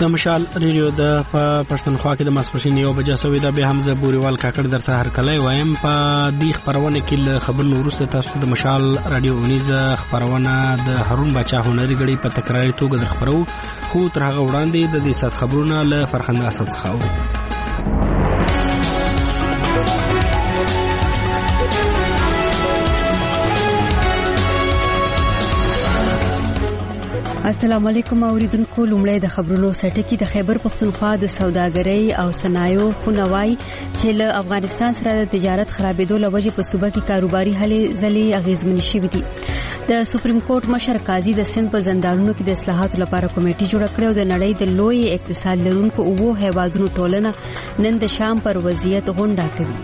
د مشال ریډیو د پښتونخوا کې د ماسپښین 1 بجې سوي د به حمزه بوريوال کاکړ درته هر کله وایم په دې خبرونه کې له خبرونو وروسته تاسو د مشال رادیو اونیزه خبرونه د هارون بچا هنري غړي په تکراري توګه درخبرو خو تر هغه وړاندې د دې سات خبرونه له فرخنده اسد څخه السلام علیکم اوریدونکو. لومړی د خبرونو سرټکی د خیبر پختونخوا د سوداګرۍ او صنایعو خونوای چې له افغانستان سره د تجارت خرابېدو لوجه په صوبه کې کاروباري هلې ځلې اغیزمنې شوې دي. د سپریم کورټ مشر قاضي د سند په زندانونو کې د اصلاحاتو لپاره کمیټه جوړه کړې او د نړۍ د لوی اقتصاد لرونکو اوو هیوادونو ټولنه نن د شام پر وضعیت غونډه کوي.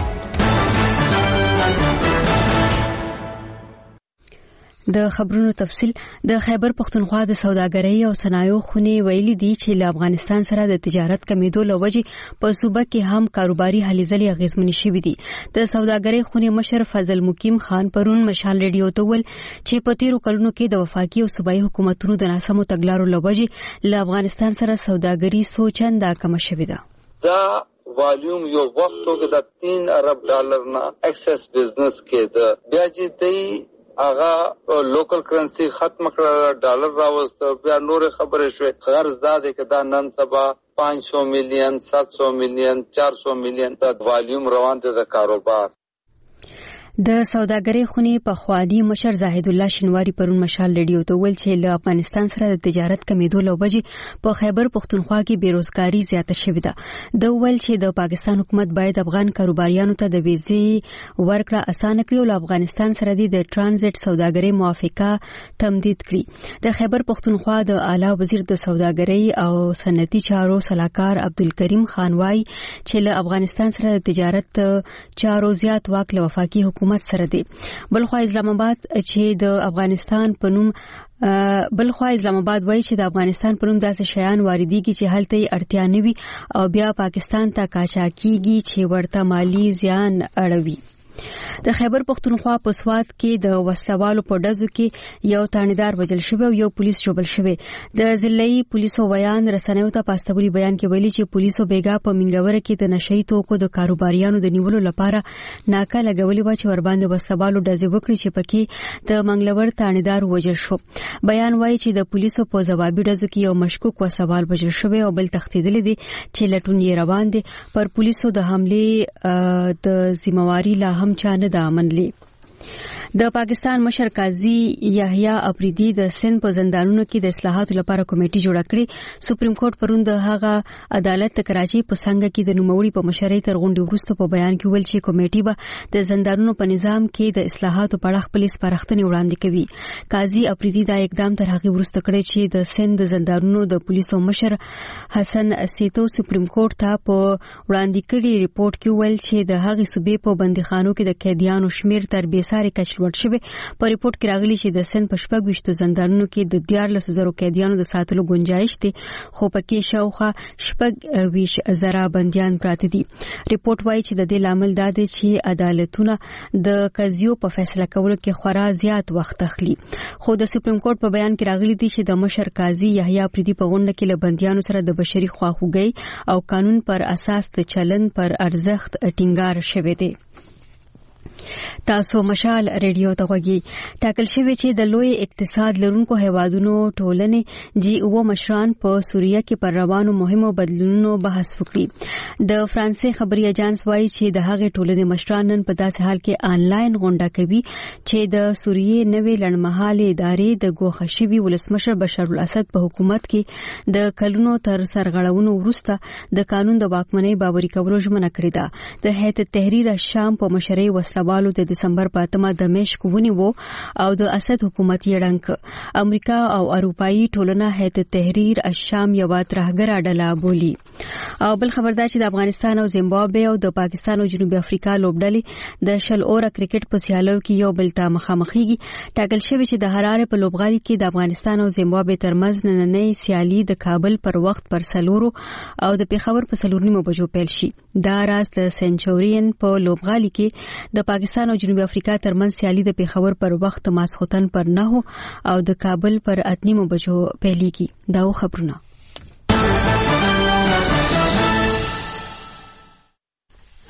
د خبرونو تفصیل. د خیبر پختونخوا د سوداګرۍ او صنایعو خونې ویلي دي چې له افغانستان سره د تجارت کمیدو لوجه په صوبه کې هم کاروباري هلې ځلې اغیزمنې شوې دي. د سوداګرۍ خونې مشر فضل مقیم خان پرون مشال ریډیو ته ویل چې په تیرو کلونو کې د وفاقي او صوبایي حکومتونو د ناسمو تګلارو لوجه له افغانستان سره سوداګري سوچنده کم شوې ده. دا والیوم یو وختو کې د 3 ارب ډالر نه ایکسس بزنس کې د بیا چې دی اغا لوکل کرنسی ختم کړه، ډالر راوست، بیا نور خبرې شوې. غرض دا دی چې دا نن سبا 500 میلیون 700 میلیون 400 میلیون د والیوم روان دي د کاروبار. د سوداګرۍ خونې په خوادي مشر زاهد الله شنواری پرون مشال ریډیو ته ویل چې له افغانستان سره د تجارت کمیدو لوجه په خیبر پختونخوا کې بیروزګاری زیاته شوې ده. د ویل چې د پاکستان حکومت باید افغان کاروباریانو ته د ویزې ورکړه اسانه کړي او له افغانستان سره د ترانزیت سوداګرۍ موافقه تمدید کړي. د خیبر پختونخوا د اعلی وزیر د سوداګرۍ او صنعتي چارو صلاحکار عبدالکریم خان وايي چې له افغانستان سره د تجارت چارو زیات واک له وفاقي حکومت سره دی. بلخوا اسلام آباد وایي چې د افغانستان په نوم داسې شیان واردېږي چې هلته یې اړتیا نه وي او بیا پاکستان ته قاچاقېږي چې ورته مالی زیان اړوي. د خیبر پختونخوا په سوات کې د وسوالو په ډزو کې یو تانیدار وژل شوی او یو پولیس جوړل شوی. د ضلعي پولیسو بیان رسنیو ته پاستولي بیان کې ویلي چې پولیسو بیګا په منګوره کې د نشئی توکو د کاروباریانو د نیولو لپاره ناکه لګولې و چې ور باندې وسوالو ډزې وکړي چې پکې د منګلور تانیدار وژل شو. بیان وایي چې د پولیسو په ځوابي ډزو کې یو مشکوک وسوال وژل شوی او بل تښتېدلی دی چې لټون یې روان دي. پر پولیسو د حمله د ذمہواری لا هم چانه د منلي. د پاکستان مشر قاضي یحیی افریدی د سند په زندانونو کې د اصلاحاتو لپاره کمیټه جوړه کړې. سپریم کورټ پرون د هغه عدالت کراچي په څنګه کې د نوموړي په مشرۍ تر غونډې وروسته په بیان کې ویل چې کمیټه به د زندانونو په نظام کې د اصلاحاتو په اړه خپل سپارښتنې وړاندې کوي. قاضي افریدی دا اقدام تر هغه وروسته کړی چې د سند زندانونو د پولیسو مشر حسن سیتو سپریم کورټ ته په وړاندې کړي ریپورت کې ویل چې د هغه صوبې په بندیخانو کې د قیدیانو شمیر تر بیساري کچ لوړ شوی. په ریپورت کې راغلي چې د سند په 26 زندانونو کې د 14,000 قیدیانو د ساتلو گنجائش دی خو پکې شاوخوا 26,000 بنديان پراته دي. ریپورت وايي چې د دې لامل دا دی چې عدالتونه د قضیو په فیصله کولو کې خورا زیات وخت اخلي. خو د سپریم کورټ په بیان کې راغلي دي چې د مشر قاضي یحیی افریدی په غونډه کې له بنديانو سره د بشري خواخوږي او قانون پر اساس د چلن پر ارزښت ټینګار شوی دی. تاسو مشال ریډیو ته غوږی. ټاکل شوی چې د لوی اقتصاد لرونکو هیوادونو ټولنې جی او مشران په سوریه کې پر روانو مهمو بدلونونو بحث وکړي. د فرانسې خبري اژانس وایي چې د هغې ټولنې مشران نن په داسې حال کې آنلاین غونډه کوي چې د سوریه نوې لړمحالې ادارې د ګوښه شوي ولسمشر بشار الاسد په حکومت کې د کلونو تر سرغړونو وروسته د قانون د واکمنۍ باوري کولو ژمنه کړې ده. د هیئت تحریر الشام په مشرۍ وسلوالو د دسمبر په 8 دمشق ونیو او د اسد حکومت یې ړنګ. امریکا او اروپאי ټولنه هیئت تحریر الشام یو ترهګر ډله بولی. او بل خبردار چې د افغانستان او زیمبابوې او د پاکستان او جنوبي افریقا لوبډلې د شل اوره کرکټ په سیالیو کې یو بل ته مخامخېږي. ټاکل شوی چې د هراره په لوبغالي کې د افغانستان او زیمبابوې ترمنځ نننۍ سیالي د کابل پر وخت پر سلورو او د پیښور په 4 بجو پیل شي. دا راز د سنچورین په لوبغالي کې د پاکستان او جنوبي افریقا ترمنځ سیالي د پیښور پر وخت ماسخوتن پر 9 او د کابل پر 8 بجو پیلېږي. دا خبرونه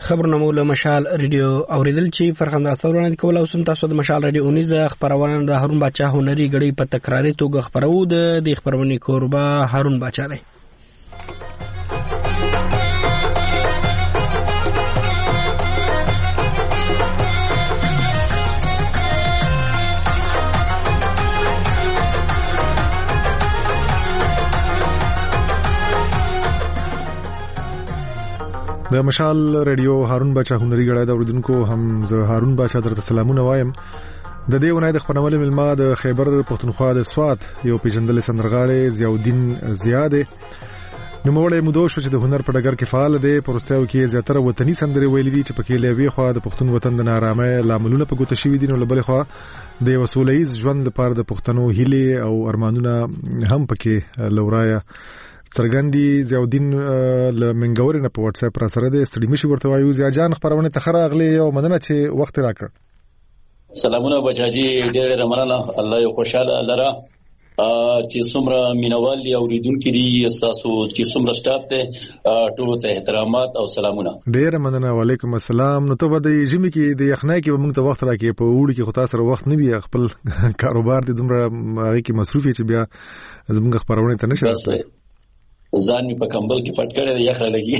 خبرونه مو له مشال ریډیو اوریدل چې فرخنده استورونه کول او سم تاسو د مشال ریډیو اونیزه خبرونه د هارون بچا هنري غړي په تکراري توګه خبرو د خبرونې کوربه هارون بچا دی. د مشال ریډیو هارون بچا هنري غړي د اوریدونکو هم زه هارون بچا درته سلامونه وایم. د دې ونای د خبرونه ملما د خیبر پښتونخوا د سوات یو پیژندل سندرغاړي ضیاءالدین زیاده نوموړی مودو شو چې د هنر په ډګر کې فعال دی. پرستاو کې زیاتره وطني سندرې ویلې دي چې پکې لوي خو د پښتون وطن د نارامۍ لاملونه په ګوته شوی دي. نو لبل خو د وسولېز ژوند لپاره د پښتنو هیلې او ارمانونه هم پکې لورایا څرګندي. ضیاءالدین لمنګور نه په واتس اپ را سره د استډي مشي ورته وایو. ضیاء جان خبرونه تخره اغلی او مننه چې وخت راکړ. سلامونه بچاجي ډېر مننه. الله یو خوشاله لره چې څومره مینوال او ریدونکو دي اساسو چې څومره سټاف ته ټول ته احترامات او سلامونه. ډېر مننه. وعلیکم السلام. نو ته به د ژمي کې د یخنۍ کې به موږ ته وخت راکې په وړي کې خو تاسو سره وخت نه وي خپل کاروبار دې دومره هغه کې مصروف چې بیا زموږ خبرونه ته نشي راځي. ځان می په کمبل کې پټ کړی دی یخ لګي.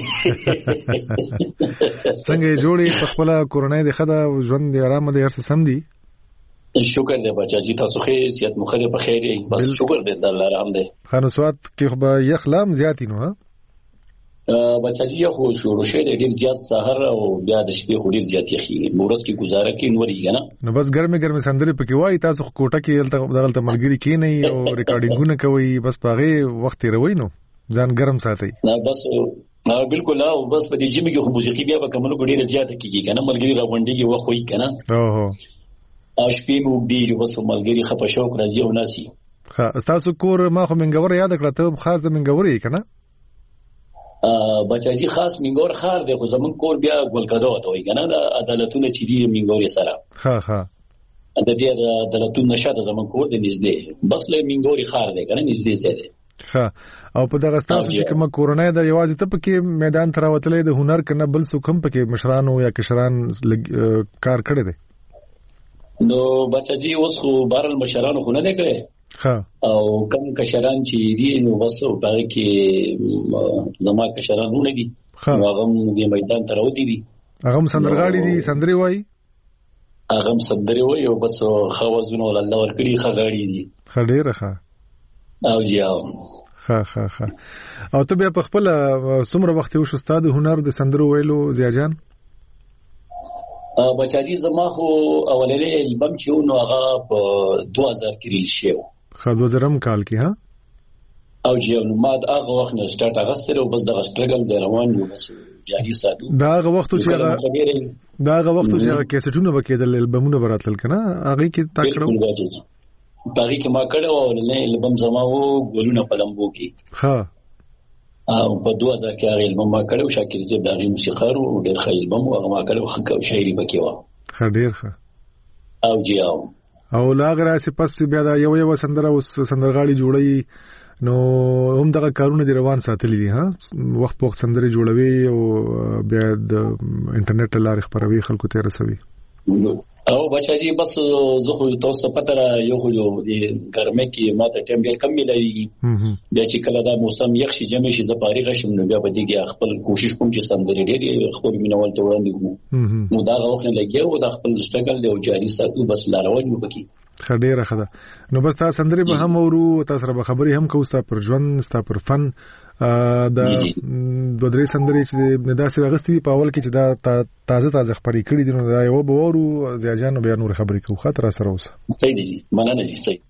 څنګه جوړې په خپل کورونای د خدا ژوند دی آرام دی هر څه سم دی. شکر دی بچاجي تاسو خې صحت مخه په خیر یې بس شکر دی د الله رحم دی. خانوسوات کې خو به یخ لام زیات نو ها بچاجي خو شروع شه ډیر زیات سحر او بیا د شپې خو ډیر زیات یخي مورس کې گزاره کې نوري کنه. نو بس ګرمه سندري پکې وای تاسو کوټه کې دلته ملګری کې نه او ریکارډینګونه کوي بس پاغه وخت روي نو ځان ګرم ساتي. نه بس بالکل او بس په دې جمی کې خو موسیقي بیا به کومه ډیره زیاته کیږي کنه ملګری راغونډيږي وخوي کنه. اوه شپې مو دی بس ملګری خپه شوق راځي او ناسي. ها تاسو کور ما خو منګور یاد کړه ته خاص د منګور یې کنه. بچاجي خاص منګور خار دی خو زمون کور بیا ګلګدو ته وي کنه د عدالتونو چې دی منګور سره. ها د دې د عدالتونو نشاته زمون کور دی نږدې بس له منګوري خار دی کنه نږدې دی. ها او په دغه تاسو چې کومه کورونای د یوازې ته پکې میدان تر وتلې د هنر کنه بل څوک هم پکې مشرانو یا کشران کار کړی دی. نو بچاجي اوس خو بارل مشرانو خو نه کړي. ها او کوم کشران چې دي نو بس هغه کې زما کشران نه دي. هغه د میدان تر وتی دي. هغه سندرغاړي دي سندري وای. هغه سندري وای او بس خوازونه الله ورکړي خغاړي دي. خډيره ښه او جاو ها او ته بیا په خپل څومره وخت یو استاد هنر د سندرو ویلو ضیاء جان؟ بچاجي زما خو اولنې البم چې نو هغه په 2000 کې ریل شو. خا 2000 کال کې ها او جاو نو ما هغه وخت نه سٹارټ هغه سره بس د سټرګل د روان یو بس جاری ساتو. دا هغه وخت چې کیسټونه وکیدل البمونه براتل کنه هغه کې تاکړو باغی کې ما کړو نه البم زما وو ګولونه پلمبو کې. ها او په 2000 کې هغه البم ما کړو شاکر زیب دغه موسیقار او ډېر ښه البم هغه ما کړو خو شاعري پکې و. ډېر ښه او جیاو او لاغره سي پس بیا دا یو سندره او سندرغاړي جوړي نو هم دغه کارونه دی روان ساتلې دي. ها وخت په وخت سندري جوړوي او بیا د انټرنیټ لارې خبروي خلکو ته رسوي. او بچاجي بس زه خو تاسو پته را یو خو د ګرمه کې ماته ټیم ډیر کم ملایي بیا چې کله دا موسم یخ شي جمع شي ز فارغ شم نو بیا به دیګه خپل کوشش کوم چې سندري ډیر خپل مینوال ته وړاندې کوم نو دا وخت نه لګي او د خپل سټرګل دی او جاري ساتو بس لاروان یو پکې خډيره خدا. نو بس تاسو سندري به هم اورو تاسو سره خبري هم کوو ستا پر ژوند ستا پر فن دا دوه درې سندري چې نداسې راغستې په اول کې چې دا تازه خبري کړې دي نو دا یو به ورو ضیاء جان بیا نور خبري کوو خاطر سره اوسه. صحیح دي مننه دي صحیح.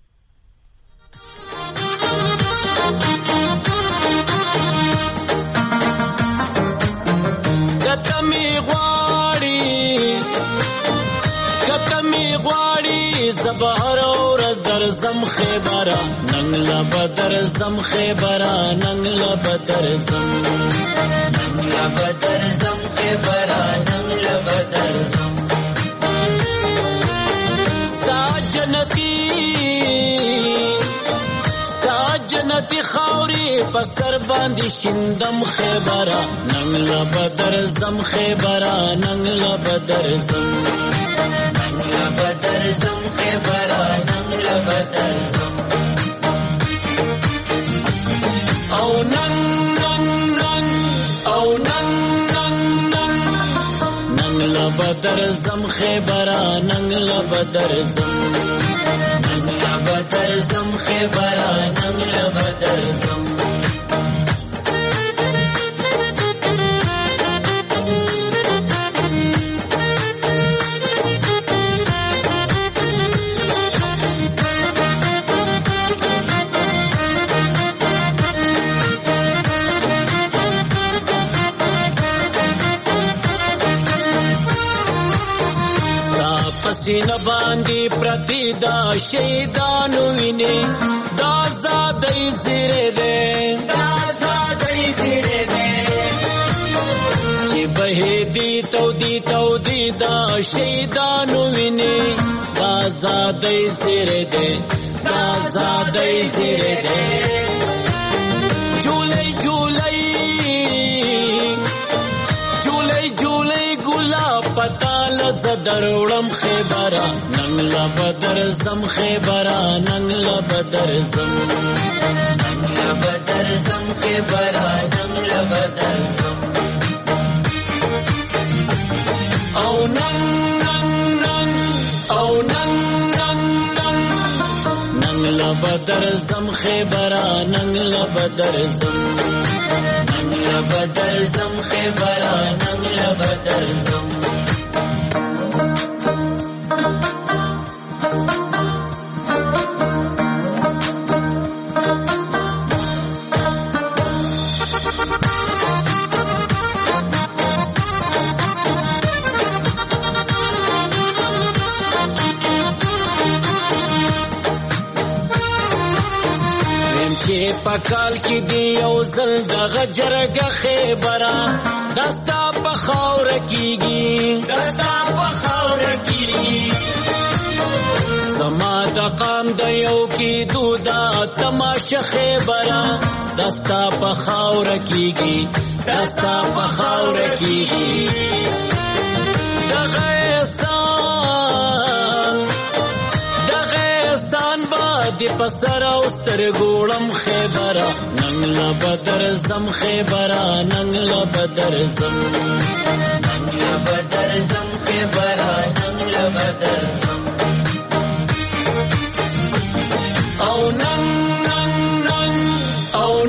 زبهر اور در زم خیبرا ننگلا بدر زم خیبرا ننگلا بدر زم خیبرا ننگلا بدر زم ستا جنتی خاوري پسر باندې شندم خیبره ننګ لا بدر زم خیبره ننګ لا بدر زم ننګ لا بدر زم خیبره ننګ لا بدر زم او ننګ او ننګ لا بدر زم خیبره ننګ لا بدر زم ننګ لا بدر زم خیبره ننګ لا بدر زم سینه باندې پرتی دا شهیدانو ویني دا زادای زیره ده دا زادای زیره ده چې بهدی تو دی دا شهیدانو ویني دا زادای زیره ده دا زادای زیره ده جولای جولای جولای جولای ګلاب پتال زدروړم خیبره ننګ لا بدر زم خیبره ننګ لا بدر زم ننګ لا بدر زم خیبره ننګ لا بدر زم او ننګ او ننګ لا بدر زم خیبره ننګ لا بدر زم ننګ لا بدر زم خیبره ننګ لا بدر زم پکال کی دی او زل دغه جرګه خیبره دستا په خاور کیږي دستا په خاور کیږي سما د قام د یو کی دودا تماشه خیبره دستا په خاور کیږي دستا په خاور کیږي دغه دی پسر او سترګوړم خیبره ننګ لا بدر زم خیبره ننګ لا بدر زم ننګ لا بدر زم خیبره ننګ لا بدر زم او ننګ او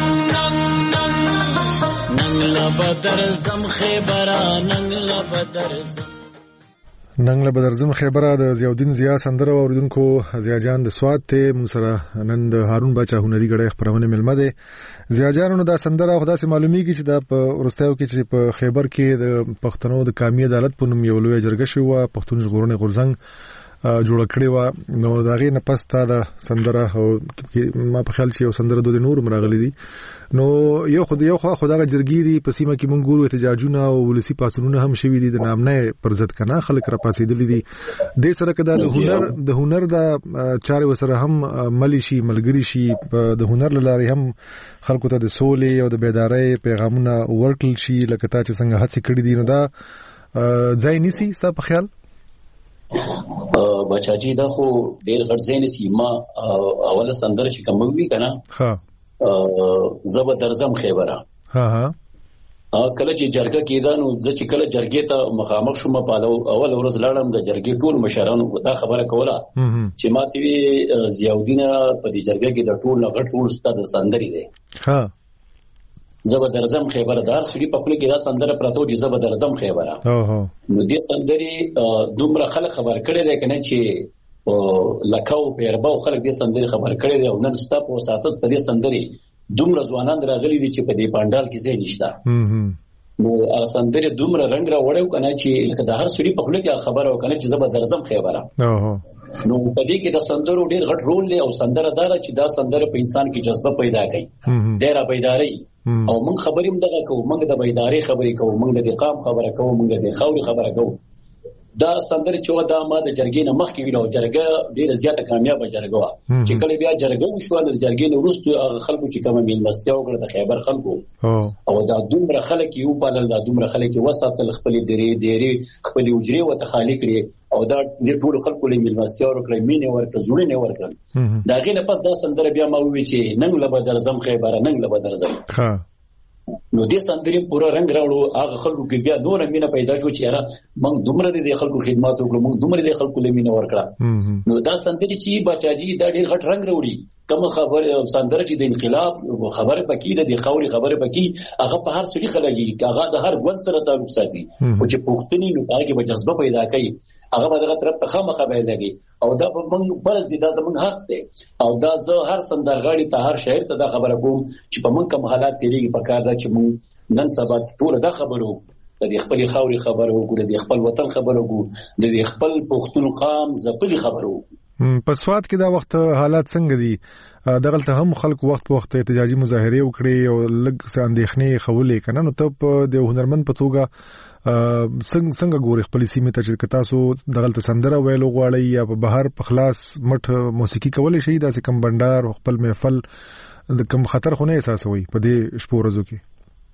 ننګ لا بدر زم خیبره ننګ لا بدر زم ننګ له بدرزم خیبره د ضیاءالدین ضیا سندره اوریدونکو ضیا جان د سواد ته مون سره نن د هارون باچا هنري غړي خبرونه ملمه ده ضیا جانونو دا سندره خدا سي معلومیږي چې دا په ورستیو کې چې په خیبر کې د پښتنو د قومي عدالت په نوم یو لوی جرګه شو پښتون ژغورنې غورځنګ جوړ کړی و نو داغه نه پس تا د سندره او ما په خیال چې یو سندره د نور مرغلي دي نو یو خدای جرګی دي په سیمه کې مونږ ګورو احتجاجونه او ولسی پاسونونه هم شوي دي د نامنه پر ضد کنه خلک را پاسېدل دي د سره کده د هنر د چارې وسره هم ملشي ملګری شي د هنر لاره هم خلکو ته د سولې او د بیدارۍ پیغامونه ورکل شي لکه تا چې څنګه هڅه کړې دي نو دا ځای نسی ستا په خیال بچاجي دا خو ډېر غټ ځای نسی ما اوله سندره چې کوم وی کنه ها زبر درزم خیبره ها کله چې جرګه کېده نو د چې کله جرګې ته مخامخ شوم په اول ورځ لاړم د جرګې ټول مشرانو دا خبره کوله چې ما تی ضیاءالدین په دې جرګه کې د ټول غټ ټول ستاد سندري دي ها زبر درزم خیبره دار سړي په خپل کې دا سندره پراتو چې زبر درزم خیبره نو دې سندري دومره خلک خبر کړي دي کنه چې لکاو پیرباو خلک دې سندري خبر کړي دي او نن ستا په ساتت په دې سندري دومره ځوانان راغلي دي چې په دې پاندال کې ځای نشته نو هغه سندري دومره رنگ را وړو کنه چې لکه د هر سړي په خپل کې خبره وکنه چې زبر درزم خیبره نو په دې کې د سندرو ډېر غټ رول دی او سندره دار چې دا سندره په انسان کې جذبه پیدا کوي ډېره بیداری او موږ خبرې هم دغه کوو موږ د بیداری خبرې کوو موږ د قام خبره کوو موږ د خاوري خبره کوو دا سندره چې دا ما د جرګې نه مخکې ویلو جرګه ډیره زیاته کامیابه جرګه وه چې کله بیا جرګه وشوه د جرګې نه وروسته هغه خلکو چې کومه میلمستیا وکړه د خیبر خلکو او دا دومره خلک یې وپالل دا دومره خلک یې وساتل خپلې درې خپلې حجرې ورته خالي کړې او دا د ټولو خلکو له میلمستیا ورکړه مینې ورکړه زړونه ورکړل د هغې نه پس دا سندره بیا ما وویل چې ننګ له به درځم خیبره ننګ له به درځم نو دې سندرې پوره رنګ راوړو هغه خلکو کې بیا نوره مینه پیدا شو چې یاره موږ دومره د خلکو خدمات وکړو موږ دومره د خلکو له مینه ورکړه نو دا سندرې چې بچاجي دا ډېر غټ رنګ راوړي کوم خبر سندره چې د انقلاب خبره پکې د خاوري خبره پکې هغه په هر څه خلګي هغه د هر ګوند سره تعلق ساتي او چې پښتني نو هغه به جذبه پیدا کوي هغه به دغه طرف ته خامخا به لګي او دا موږ فرض دي دا زموږ حق دی او دا زه هر سندرغاړي ته هر شاعر ته دا خبره کوم چې په موږ کوم حالات تیریږي په کار دا چې موږ نن سبا ټول دا خبرو د خپل خاوري خبرو وګورو د خپل وطن خبرو وګورو د خپل پښتون قام زپلي خبرو په سواد کې دا وخت حالات څنګه دي دغلته هم خلک وخت په وخت احتجاجي مظاهره وکړي او لږ څه اندېښنې خولې کنه نو ته په د هنرمند په توګه څنګه ګوري خپل سیمه ته چې تاسو دغلته سندره ویلو غواړي یا په بهر په خلاص مټ موسیقي کولای شي دا کم بندر خپل محفل د کم خطر خو نه احساسوي په دې شپو ورځو کې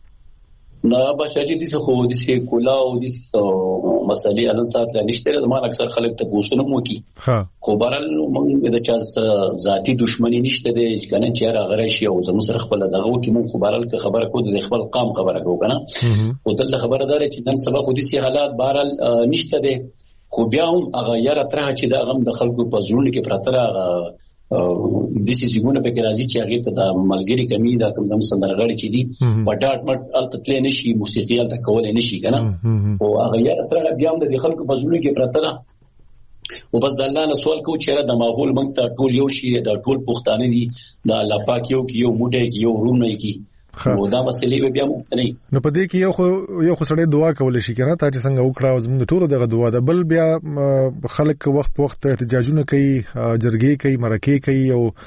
نه بچاجي دي څه خو دي څه کولا او دي څه مسالې الان سات لا نشته زموږ اکثر خلک ته پوښتنه مو کی خو بهرال موږ د چا ذاتی دښمنی نشته دي کنه چې راغره شي او زموږ سره خپل دغه وکي مو خو بهرال که خبره کو د خپل قام خبره کو کنه او دلته خبره دار چې نن سبا خو دي سي حالات بهرال نشته دي خو بیا هم هغه یاره تر چې دا غم د خلکو په زړونو کې پرتره د سې زیګونه به کې راځي چې هغه ته د ملګری کمی دا کوم زم سندرغاړي چې دي په ډاټ مټ الته تل نشي موسیقي الته کول نشي کنه او هغه یاره تر بیا هم د خلکو په زړونو کې پرتره او بس د الله نه سوال کو چې د ماحول موږ ته ټول یو شي د ټول پښتانه دي د الله پاک یو کې یو موټه کې یو روم نه کې نو دا مسلې به بیا مو نه نو په دې کې یو خو سړی دعا کول شي کنه تا چې څنګه وکړه زموږ ټول دغه دعا ده بل بیا خلک وخت په وخت احتجاجونه کوي جرګې کوي مرکې کوي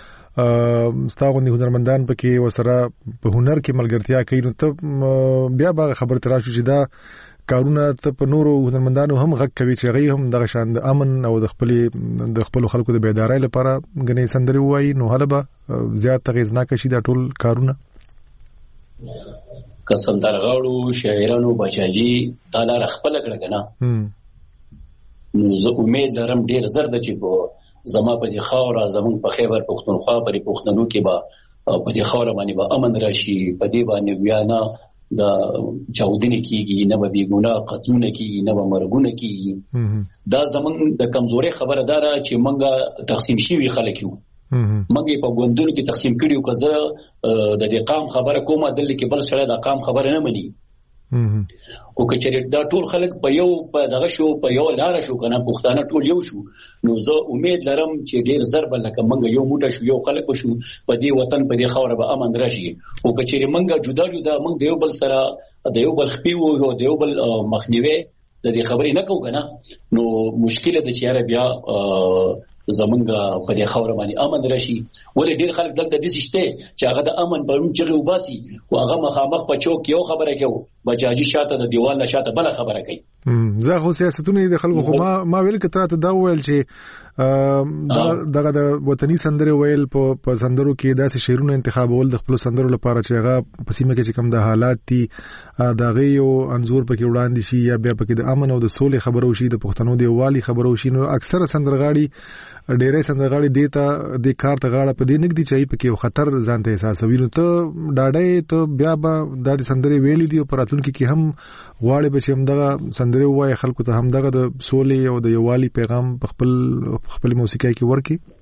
او ستاغوندي هنرمندان پکې وسره په هنر کې ملګرتیا کوي نو ته بیا به خبر ترا شو چې دا کارونه ته په نورو هنرمندانو هم غږ کوي چې غي هم دغه شان د امن او د خپل خلکو د بیدارۍ لپاره غني سندري وایي نو هله به زیات تغیزناک شي دا ټول کارونه که سندرغاړو شاعرانو بچاجي دا لار خپل کړه کنه نو زه امید لرم ډیر زر د چې زما په دې خاور زمون په خیبر پښتونخوا پرې پښتنو کې به په دې خاور باندې به امن راشي په دې باندې بیا نه د چاودنې کیږي نه به بیګونه قتلونه کیږي نه به مرګونه کیږي دا زمون د کمزوري خبردار چې منګه تقسیم شي خلک یو منګه په ګوندونو کې تقسیم کړیو کزه د دې قام خبره کومه دلته کې بل سره د قام خبره نه مني او کچې دا ټول خلک په یو په دغه شو په یو لار شو کنه پښتانه ټول یو شو نو زه امید لرم چې ډیر ضرب لکه منګه یو موټه شو یو خلک شو په دې وطن په دې خوره به امن راشي او کچې منګه جدا جدا منګ د یو بل سره د یو بل خپیو او د یو بل مخنیوي د دې خبرې نه کو کنه نو مشکله د چیرې بیا زمونږ په دې خوره باندې امن راشي ولې ډیر خلک دلته د شته چې هغه د امن په نوم چغې وباسي او هغه مخامخ په چوک یو خبره کوي بچاجي شاته د دیوال له شاته بل خبره کوي زه خو سیاستونه د خلکو خو ما ویل کتره ته دا ویل چې دغه د وطني سندره ویل په سندرو کې داسې شعرونه انتخابول د خپل سندرو لپاره چې هغه په سیمه کې چې کوم د حالات دي دا غي یو انزور پکې وړاندې شي یا بیا پکې د امن او د سولې خبرو شي د پښتنو د یووالي خبرو شي نو اکثره سندرغاړي ډېرې سندرغاړي دیتا د کار ته غاړه په دې نګدي چې پکې یو خطر ځانته احساسوي نو ته ډاډه ته بیا به د سندرې ویلې دي او پراتونکو کې هم غواړي به چې هم دغه سندرې وایي خلکو ته هم دغه د سولې او د یووالي پیغام په خپل موسیقۍ کې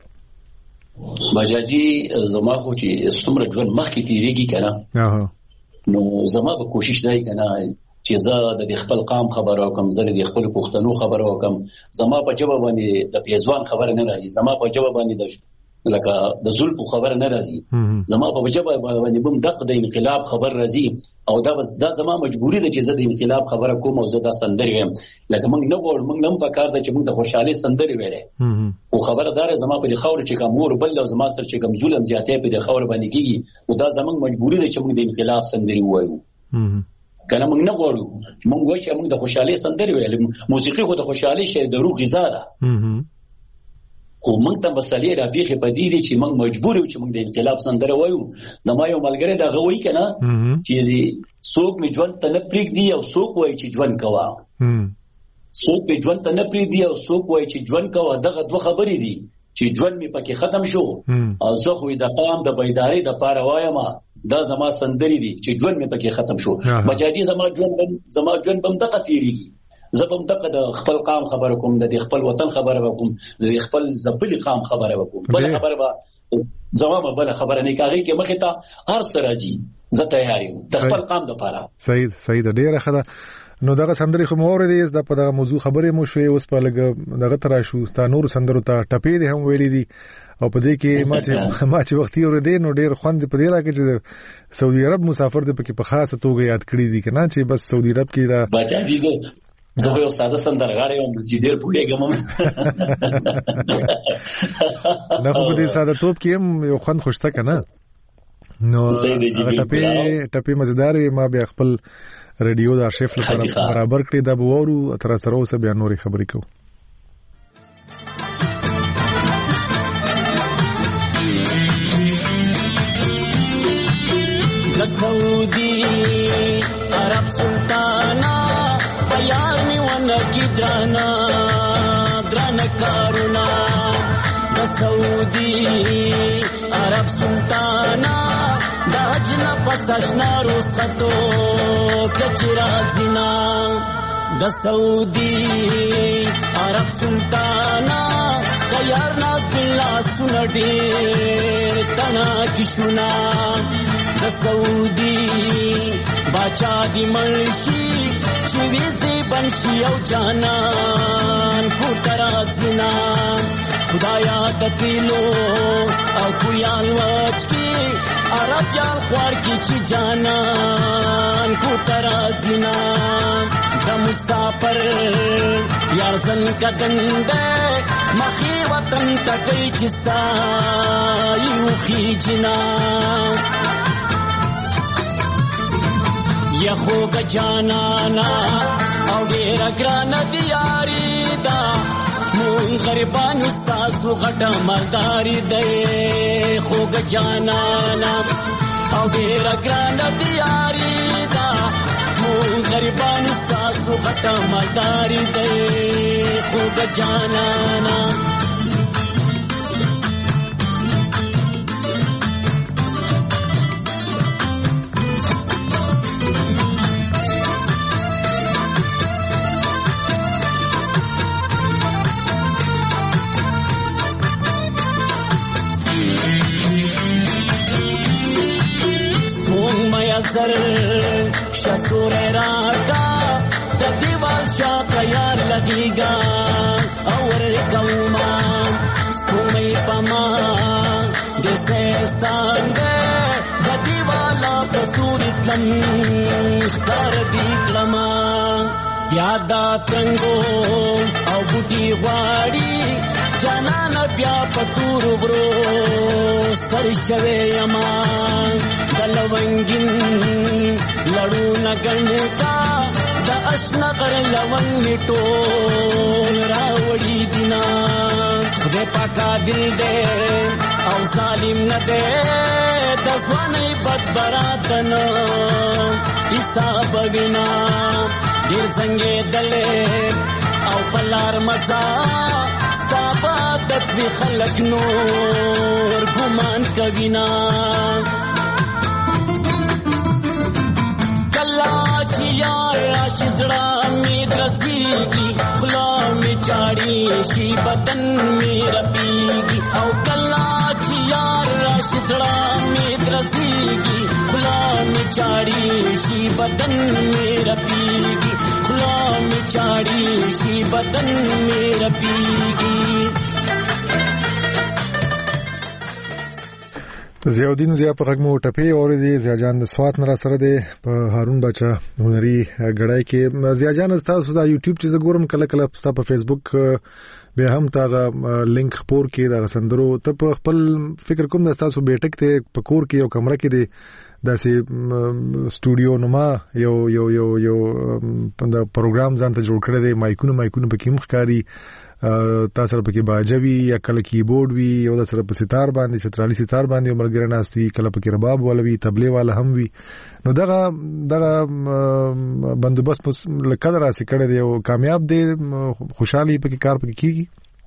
ورکي بجاجي زما خو چې څومره ژوند مخکې تیریږي کنه نو زما به کوشش دی کنه چې زه د خپل قام خبره وکم زه د خپل پښتنو خبره وکم زما په جواب باندې د پیزوان خبره نه راځي زما په جواب باندې لکه د زلفو خبره نه راځي زما په جواب باندې بم دغه د انقلاب خبر راځي او دا زما مجبوری ده چې زه د انقلاب خبره کوم او زه دا سندري ویم لکه موږ نه غواړو موږ نم په کار ده چې موږ د خوشحالي سندري ویلې او خبردار زما په خاور چې کوم ور بل او زما سره چې کوم ظلم زیاتې په خاور باندې کیږي او دا زموږ مجبوری ده چې موږ د انقلاب سندري وایو کنه موږ نه غواړو موږ وایو چې موږ د خوشحالي سندرې ویل موسیقي خو د خوشحالي شی د روح غذا ده او موږ ته مسلې راپیخې پدې دي چې موږ مجبور یو چې موږ د انقلاب سندره وایو زما یو ملګری دا غوي کنه چې څوک می ژوند ته نه پریږدي او څوک وایي چې ژوند کوا څوک می ژوند ته نه پریږدي او څوک وایي چې ژوند کوا دغه دوه خبرې دي چې ژوند می پکې ختم شو او زه خو د قام د بیداری د پاره وایم دا زما سندري دي چې ژوند می پکې ختم شو بچاجي زما ژوند بم دغه تیریږي زبم دغه د خپل قام خبر کوم د خپل وطن خبر وکوم د خپل زبلی قام خبر وکوم بل خبر به زما بل خبر نه کاږي چې مخه ته هر سره جی زه تیار یم د خپل قام لپاره صحیح ډیره خدا نو دغه سندري خو مور دي د په دغه موضوع خبرې مو شوي اوس په لګ دغه ترا شو ستا نور سندرو ته ټپې دي هم ویلي دي او په دې کې ما چې وخت یې ورده نو ډیر خوند په دې راکې چې سعودي عرب مسافر دې په خاصه توګه یاد کړی دي کنه چې بس سعودي عرب کې دا بچا دي زه یو ساده سندرغاړی یم چې ډېر پوهېږم نه خو په دې ساده توپ کې هم یو خوند خوشته که نه نو ټپې مزیدار وي ما بیا خپل ریډیو د ارشیف لپاره برابر کړي دا به واورو تر سره اوسه بیا نورې خبرې کوو سعودی عرب سلطانا یار می ونکی درانا کارونا د سعودی عرب سلطانا دا جنا پسشنا رخصتو کچرا زنا د سعودی عرب سلطانا دا یار ناز بلا سنډي تنا کښونا د سعودی باچا دی مرشی چې ویزه بنشي او جانان کو ترازنا خدایا د کیلو او کویال وچ کی عرب یال خوار کی چې جانان کو ترازنا د مسافر یار زن کدنده مخی وطن تکي چې سایو خيجنا یخو گجانانا او ډیر ګران دیاری دا مون غریبان استاسو غټه مالداری دی خو گجانانا او ډیر ګران دیاری دا مون غریبان استاسو غټه مالداری دی خو گجانانا سر شسور راکا د دیوال شاکا یار لگیگا اور قوما سکومی پما جیسے سانگے د دیوالا پسوری تلم خکار دیکلما یادا تنگو او بوٹی غواړي جانان بیا پتور برو سر شوه یما دلونګین لړو نګنکا د اشنا کر لون میټو راوړي دینا خدای پاکا دل دې او ظالم نه دې د ځواني بدبراتن حساب بنا ډیر څنګه دلې او بلار مزا ستابات به خلق نور ګمان کوینا کلا چې یار عاشقړه می درسيږي خلا می چاړي شي بدن می رپيږي او کلا چې یار عاشقړه می درسيږي خلا می چاړي شي بدن می رپيږي خلا می چاړي شي بدن می رپيږي زیاودین زیا په غږمو ټپې اوریدي زیاجان د سوات نه را سره دی په هارون بچا هنري غړای کې زیاجان تاسو دا یوټیوب چې زګورم کله کله تاسو په فیسبوک به هم تا لینک خپور کې دا سندرو ته په خپل فکر کوم د تاسو بیٹک ته په کور کې یو کمره کې دی داسې سټوډیو نوما یو د پروګرام ځان ته جوړ کړی دی، مایکونه پکې مخکاري، تاسو سره پکې باجوي یا کله کیبورډ وي، یو د سره په ستار باندې سترالي ستار باندې مرګره ناستوي، کله پکې رباب ولوي، تبلې والا هم وي. نو دغه بندوبست لکه راسي کړی دی او کامیاب دی، خوشحالي پکې کار پکې کیږي.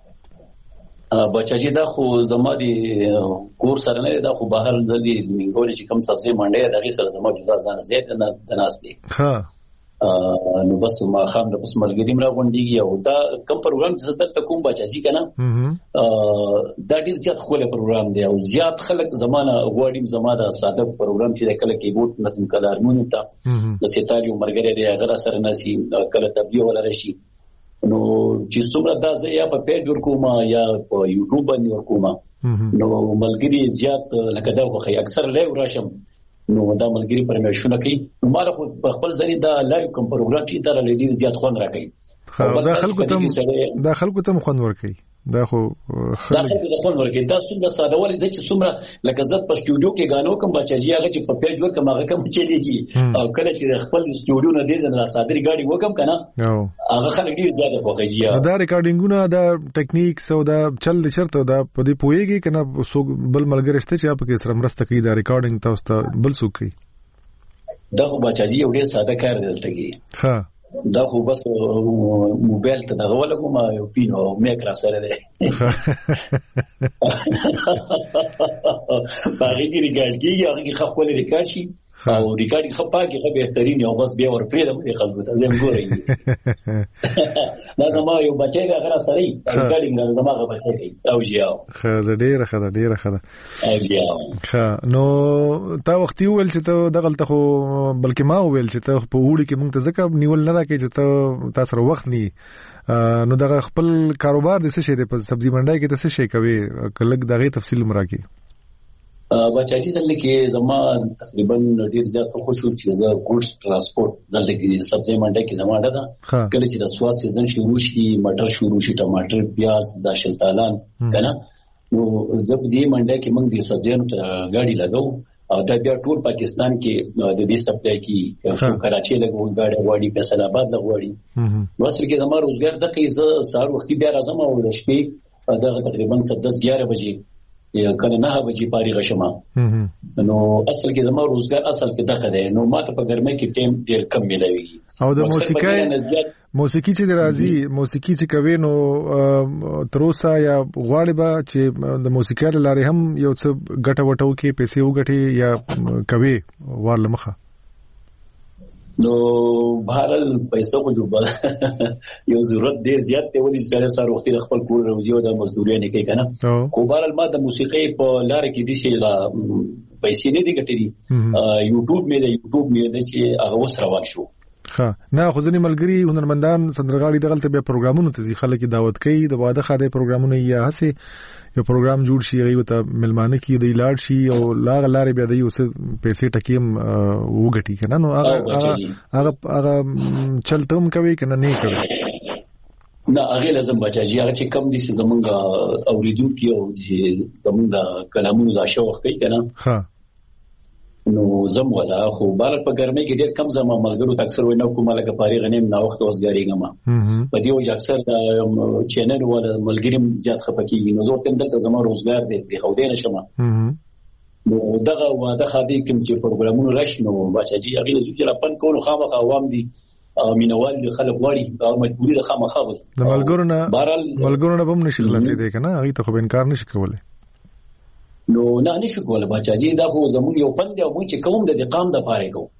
بچاجي دا خو زما دي کور سره نه، دا خو بهر د دې منګوري چې کوم سبزی منډه دغه سره زما جدا ځان زیات نه دناس دي. ها نو بس ما خام د بس ملګری مرا غونډيږي او دا کوم پروګرام چې دلته کوم بچاجي کنه دا ډیر زیات خوله پروګرام دی او زیات خلک زمانہ غواړي زماده ساده پروګرام چې کله کیبورډ نتم کله هارمونیم ته د ستاري مرګره دی هغه سره ناسي کله تبلیغ ولا رشي. نو چې څومره دا زه یا په پیج ورکوما یا په یوټیوب باندې ورکوما نو ملګری زیات لکه دا خو اکثر لایو راشم نو دا ملګری پرمیشونه کوي. نو مال خو په خپل ځری دا لایو کوم پروګرام چې دا لډیر زیات خوند راکړي، دا خلکو ته خوند ورکړي، دا خو خلکو ته خوند ورکړي. دا څومره ساده ولې چې څومره لکه زت په سټوډیو کې غانو کوم بچاجي هغه چې په پیج ورکم هغه کوم چلیږي او کله چې خپل سټوډیو نه دې زنه صادري گاډي وکم کنه هغه خلک ډیر زیاته خوښيږي. دا ریکارډینګونه دا ټیکنیکس او دا چل د شرط دا په دې پويږي کنه سو بل ملګری شته چې په کې سره مرسته کوي دا ریکارډینګ تاسو ته بل څوک کوي. دا خو بچاجي یو ډیر ساده کار دی دلته. ها دا خو بس موبایل ته دغه ولګم یو پینو میک را سره دی باغی کی ریکارډ کیږي هغه کی خپل ریکارډ شي او ریکارډ خپاږي خو بهترین او بس بیا ورپرې د خلکو ته زم ګوري دا زما یو بچی دا غره سره ریکارډینګ زما غو بچی او جیاو خزه ډیره او جیاو. نو تا وخت ویل چې ته دغلته خو بلکې ما ویل چې ته په وړي کې مونږ ته ځکه نیول نه راکې چې ته تاسو سره وخت ني نو دغه خپل کاروبار د څه شي د سبزی منډای کې د څه شي کوي کله دغه تفصیل مرکي. بچاجي دلته کې زما تقریبا ډیر زیات خوشو چې زه ګوډز ترانسپورت دلته کې سبزی منډه کې زما ده کله چې د سواد سیزن شروع شي مټر شروع شي ټماټر پیاز د شلتالان کنه نو زب دې منډه کې موږ د سبزیانو ته گاډي لګاو او دا بیا ټول پاکستان کې د دې سپلای کې کراچي لګو گاډي واړي فیصل آباد لګوړي نو اصل کې زما روزګار د قیزه سار وختي بیا راځم او د شپې دغه تقریبا 10-11 بجې یا کله 9 بجې پاری غشمه نو اصل کې زما روزګار اصل کې دغه دی. نو ماته په ګرمۍ کې ټیم ډیر کم ملوي او د موسیقي چې راځي موسیقي چې کوي نو تروسا یا غواړي با چې د موسیقي لارې هم یو څه ګټه وټو کې پیسې وګټي یا کوي ورلمخه نو بهرل پیسې خو جو یو ضرورت ډیر زیات دی ولې چې سره وختي خپل کور روزي او د مزدوري نه کوي کنه خو بهرل ما د موسیقي په لار کې دي چې لا پیسې نه دي ګټري یوټیوب مې د چې هغه وسره روان شو. نه خو ځنې ملګری هنرمندان سندرغاړي دغلته به پروګرامونه ته خلک دعوت کوي د واده خاطر پروګرامونه یا هسه یو پروګرام جوړ شي غي ته ملمانه کې دی لاړ شي او لارې بیا دی اوس پیسې ټکیم وګټي کنه نو هغه چلتم کوي کنه نه کوي نه هغه لازم بچاجي هغه چې کم دي زمونږ اوریدونکو او زمونږ کلامونو دا شوق کوي کنه نو زم ولا خو بار په ګرمۍ کې ډېر کم زما ملګرو اکثر وینم کومه لکه پاری غنیم نا وخت اوسګاریږم په دې وجه اکثر د چینل ولا ملګریم زیات خپکیږي نو زه تم دلته زما روزګار دی په خو دې نشم نو دغه واده خادي کوم چې پروګرامونه راشي نو بچاجي هغه له ځکه راپن کول خامخ عوام دي مینوال خلک وړي او مجبوری د خامخ د ملګرو نه بم نشي خلاصې دی کنه هغه ته خو انکار نشي کولای نو نه نشو کوله بچاجي دا خو زموږ یو پند دی او موږ چې کوم د قام د پاره کوو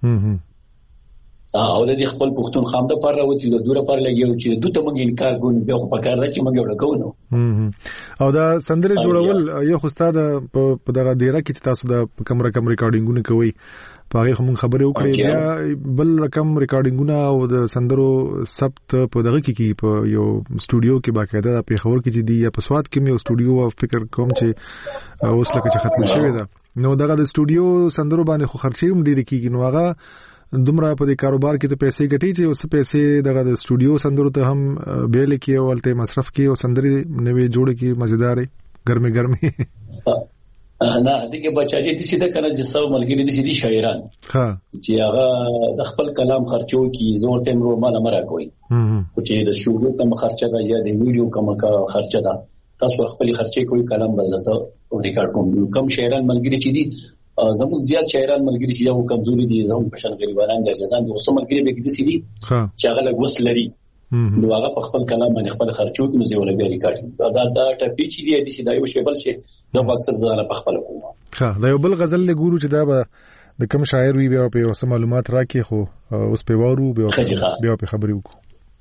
او د خپل پښتون خام د پاره راوتی د دوره پاره لګیو چې دوته موږ انکار کوو بیا خو پکار دا چې موږ وړ کوو نو او دا سندره جوړول یو خو ستاد په دغه ډیره کې تاسو د کم ریکارډینګونه کوي پاره هم خبرې وکړې بیا بل رقم ریکارډینګونه او د سندرو ثبت په دغه کې په یو سټوډیو کې باقاعده په خبر کې دي یا په سواد کې یو سټوډیو فکر کوم چې اوس لکه چې ختم شوی دا نو دغه د سټوډیو سندرو باندې خو خرچې هم ډېر کیږي نو هغه دومره په دې کاروبار کې ته پیسې ګټي چې اوس پیسې دغه د سټوډیو سندرو ته هم بیل کې او ولته مصرف کې او سندري نوې جوړ کې مزیدار ګرمه نه دغه بچاجي د سیده کنه چې سو ملګری د سیدي شاعران ها چې هغه د خپل کلام خرچو کی زور ته مرو مال مرا کوي چې د شوګو کم خرچه دا یا د ویډیو کم خرچه دا تاسو خپل خرچه کوي کلام بدلته او ریکارډ کوم کم شاعران ملګری چې دي زموږ زیات شاعران ملګری چې یو کمزوري دي زموږ پښن غریبانان دي ځان د اوسه ملګری به کې دي سیدي چې هغه لګ وس لري نو هغه په خپل کلام باندې خپل خرچو کې نو زه ولا به ریکارډ دا ټپی چې دی د سیدای او شیبل شي دا اکثر ځانه په خپل کوم ها دا یو بل غزل له ګورو چې دا به د کوم شاعر وی بیا په اوسه معلومات راکې خو اوس په وارو بیا په خبرې وکړو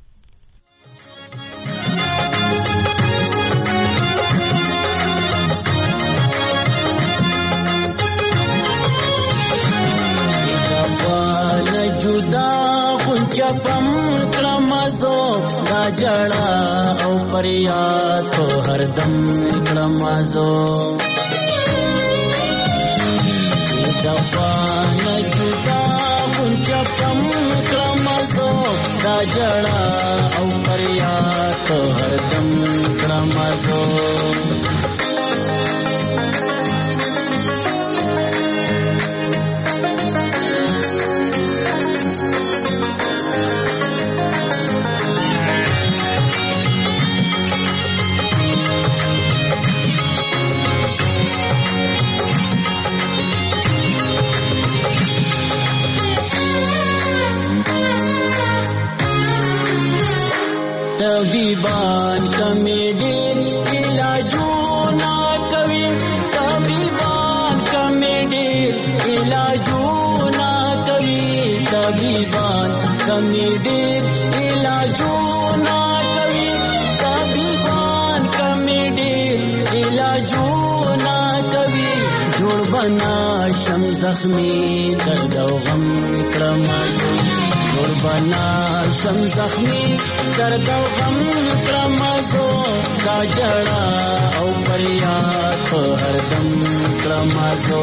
جدا خنچپم کلمزو دا جڑا او پریاد تو ہر دم کلمزو دفان جدا خنچپم کلمزو دا جڑا او پریاد تو ہر دم کلمزو طبیبان کمی دیر علاجو نا کوي طبیبان کمی دیر علاجو نا کوي طبیبان کمی دیر علاجو نا کوي طبیبان کمی دیر علاجو نا کوي جوړ بنا شم زخمی درد او غم کړم بنا شم زخمی درد او غم کړمزو دا جڑا او پریاد هر دم کړمزو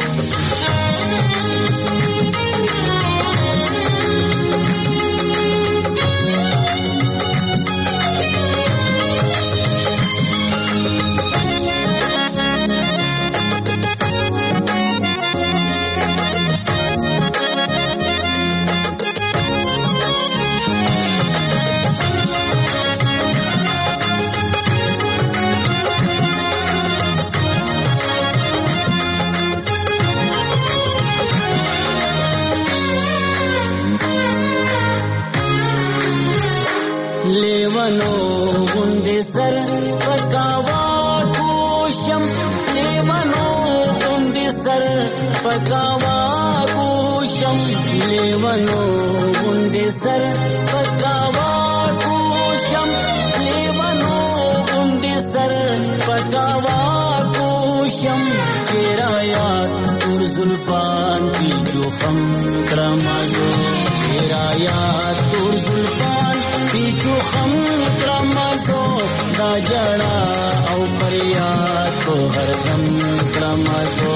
لیوانو غندې سر پکاوا کوشم لیوانو غندې سر پکاوا کوشم لیوانو غندې سر پکاوا کوشم لیوانو غندې سر پکاوا کوشم چیرایا تور زلفان کی جو خم کرمازو چیرایا تور زلفان پیچو خم کرمزو دا جڑا او پریاد کو ہر دم کرمزو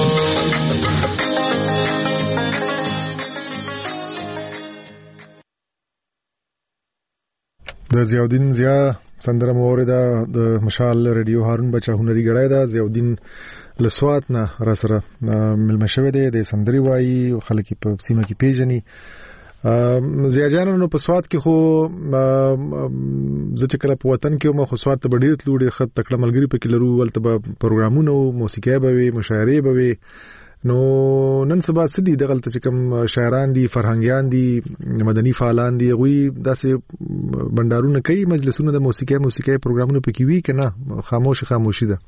د ضیاءالدین ضیاء سندره مورده د مشال ریډیو هارون بچا هنري غړای دا ضیاءالدین لسوات نه را سره ملما شوی دی د سندري وایي خلک په سیمه کې پیژني زیاجانو په سواد کې خو زه چې کله په وطن کې مو خو سواد ته ډیر تلوړي خط تکړه ملګری په کې لرو ولته به پروګرامونه موسیقي به وي مشاعرې به وي نو نن سبا سدي دغه چې کوم شاعران دي فرهنګيان دي مدني فعالان دي غوي داسې بندارونه کوي مجلسونه د موسیقي پروګرامونه پکې وي کنه خاموشي ده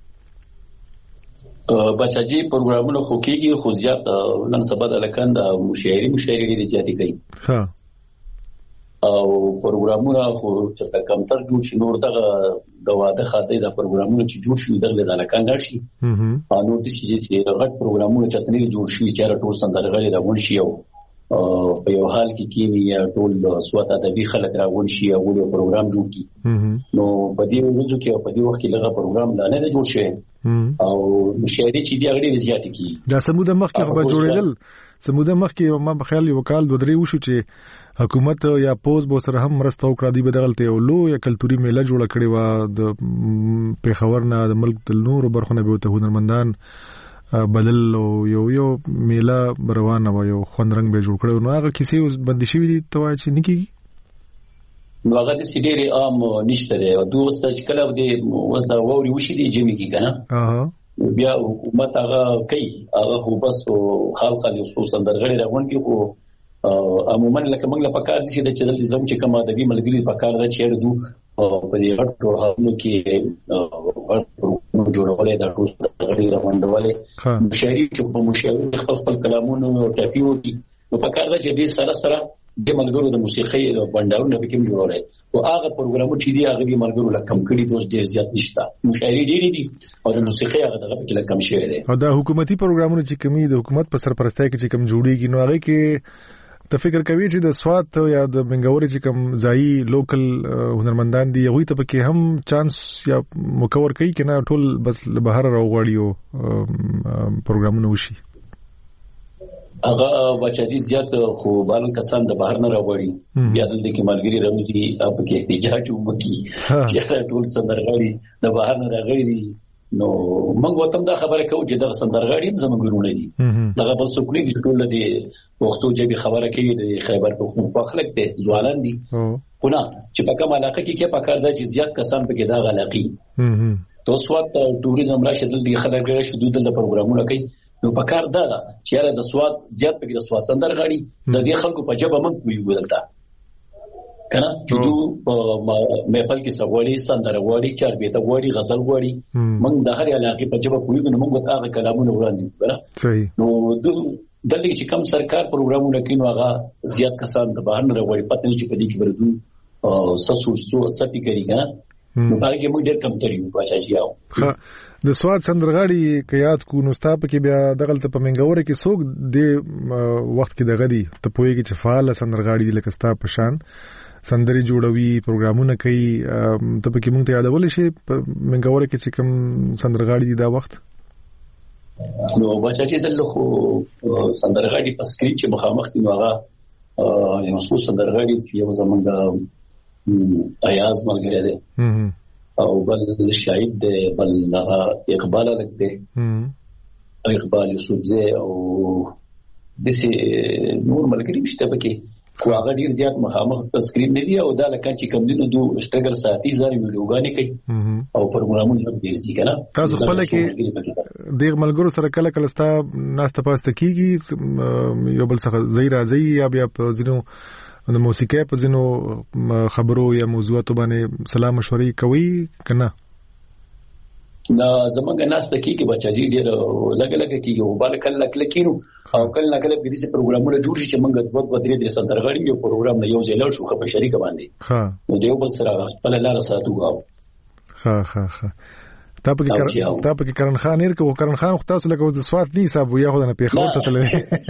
بچاجي پروګرامونه خو کېږي خو زیات نن سبا د لکان د مشاعرې دي زیاتې کوي ها او پروګرامونه خو چې کمتر جوړ شي نور دغه د واده خاطر د پروګرامونو چې جوړ شي دغه د لکان راشي نو د چې غټ پروګرامونه چې تنې جوړ شي چې ټول سندرغړي راغون شي او په یو حال کې کینی یا ټول سوات ادبي خلک راغون شي او یو پروګرام جوړ کی نو په دې ورځو کې او په دې وخت کې لږه پروګرام نه جوړ شي او مشاعرې چې دی هغه زیات کی دا سموده مخکې خو جوړېدل سموده مخکې ما بخیال یو کال دوه درې وشو چې حکومت یا پوز بو سره هم مرسته وکړه دی بدلته یو لو یا کلتوري میله جوړه کړې و د پیښور نه د ملک د نور برخونه به ته هنرمندان بدل یو میله روانه و یو خوندرنګ به جوړ کړو. نو هغه کیسې اوس بندي شوې دي ته وایي چې نه کېږي؟ نو هغه د سیډيري عام نشته دی او دوست چې کله د وسدا ووري وشي دی جمی کی کنه بیا حکومت هغه کوي هغه خو بس خلک له خصوصا درغړي راغون کی خو عموما لکه موږ له پکار دي چې د زم چې کوم ادبي ملګری پکار دا چې دو په دې غټو هغه کې جوړولې دا ټول درغړي راوندولې شهري چې په مشاور خپل کلامونو ټاپي وتی نو پکار دا چې دې سره د ملګرو د موسیقي بنداورونه به کوم جوړولای او هغه پروګرامونه چې دی هغه د ملګرو لا کم کړي دوه ډیر زیات نشته مشاعري ډیری دي او د موسیقي هغه دغه په کله کم شوی دی او د حکومتي پروګرامونو چې کمی د حکومت په سرپرستۍ کې چې کم جوړیږي نو هغه کې ته فکر کوي چې د سوات یا د بنګاوري چې کم ځای لوکل هنرمندان دي هغه ته پکې هم چانس یا مکور کوي کنه ټول بس بهر راوغړیو پروګرامونه وشي هغه بچی زیات خو بال کسان د بهر نه راوړي بیا دلته کې ملګری راوځي اپ کې احتجاج وکړي چې ټول سندرغاړي د بهر نه راغلي دي نو موږ وته دا خبره کوو چې د سندرغاړي زموږ ګرونه دي دغه بل څوک نه دي ټول دي وختو چې به خبره کوي د خیبر پختونخوا خلک دي ځوانان دي خو نه چې په کومه علاقه کې پکار ده چې زیات کسان پکې دا غلاقي تو سوات ټوریزم راشد دي خلک راشي د پروګرامونه کوي نو پکار دا چې را د سواد زیات پکې د سواد سندرغاړي د دې خلکو په جبه من کوي ګولتا کنه چې دوی مېپل کې سغوړي سندرغاړي چاربيته غوړي غزل غوړي من د هر علاقې په جبه کوي نو موږ هغه کلامونه وړاندې کړه نو دلته چې کم سرکار پروګرامونه کوي نو هغه زیات کسان د بهر نه غوړي پته نه چې په دې کې ورته سسو سپی کوي کنه نو باندې موږ ډېر کم تریو واچاجي یاو د سواد سندرغاړي کيات کو نو ستاپ کې بیا دغلت په منګوره کې څوک د وخت کې دغه دي ته پويږي چې فعال سندرغاړي لکه ستاپ شان سندري جوړوي پروګرامونه کوي ته په کې مونږ ته یادول شي منګوره کې چې کوم سندرغاړي دي دا وخت نو واچاجي دلته خو سندرغاړي په سکرین چې مخامخ دي نو هغه یو څو سندرغاړي یو زمونږ ایاز ملګری دی او بل شاهد دی بل اقبال الک دی اقبال یوسفزی او دسی نور ملګری مشته پکې خو هغه ډیر زیات مخامخ په سکرین نه دی او دا لکه چې کوم دینو دو سټرګل ساتي ځاري ویډیوګانې کوي او پروګرامونه هم ډیر دي کنه تاسو خپل کې ډیر ملګرو سره کله کله ستا ناسته پاسته کیږي یو بل څه زی راځي یا بیا په ځینو د موسیقي په ځینو خبرو یا موضوعاتو باندې سلام مشورې کوي کنه دا زمونږ ناس ته کیږي بچاجي ډېر لګ کیږي او بل کله کینو او کله کله په دې پروګرامونه جوړ شي چې موږ دوه درې سندرغاړي یو پروګرام نه یو ځای لاړ شو په شریک باندې نو دیو بل سره خپل لار ساتو ها تا پکې کرن خان هر کو کرن خان خو تاسو لکه د سواد نه حساب ویا خو نه پیښور ته تللی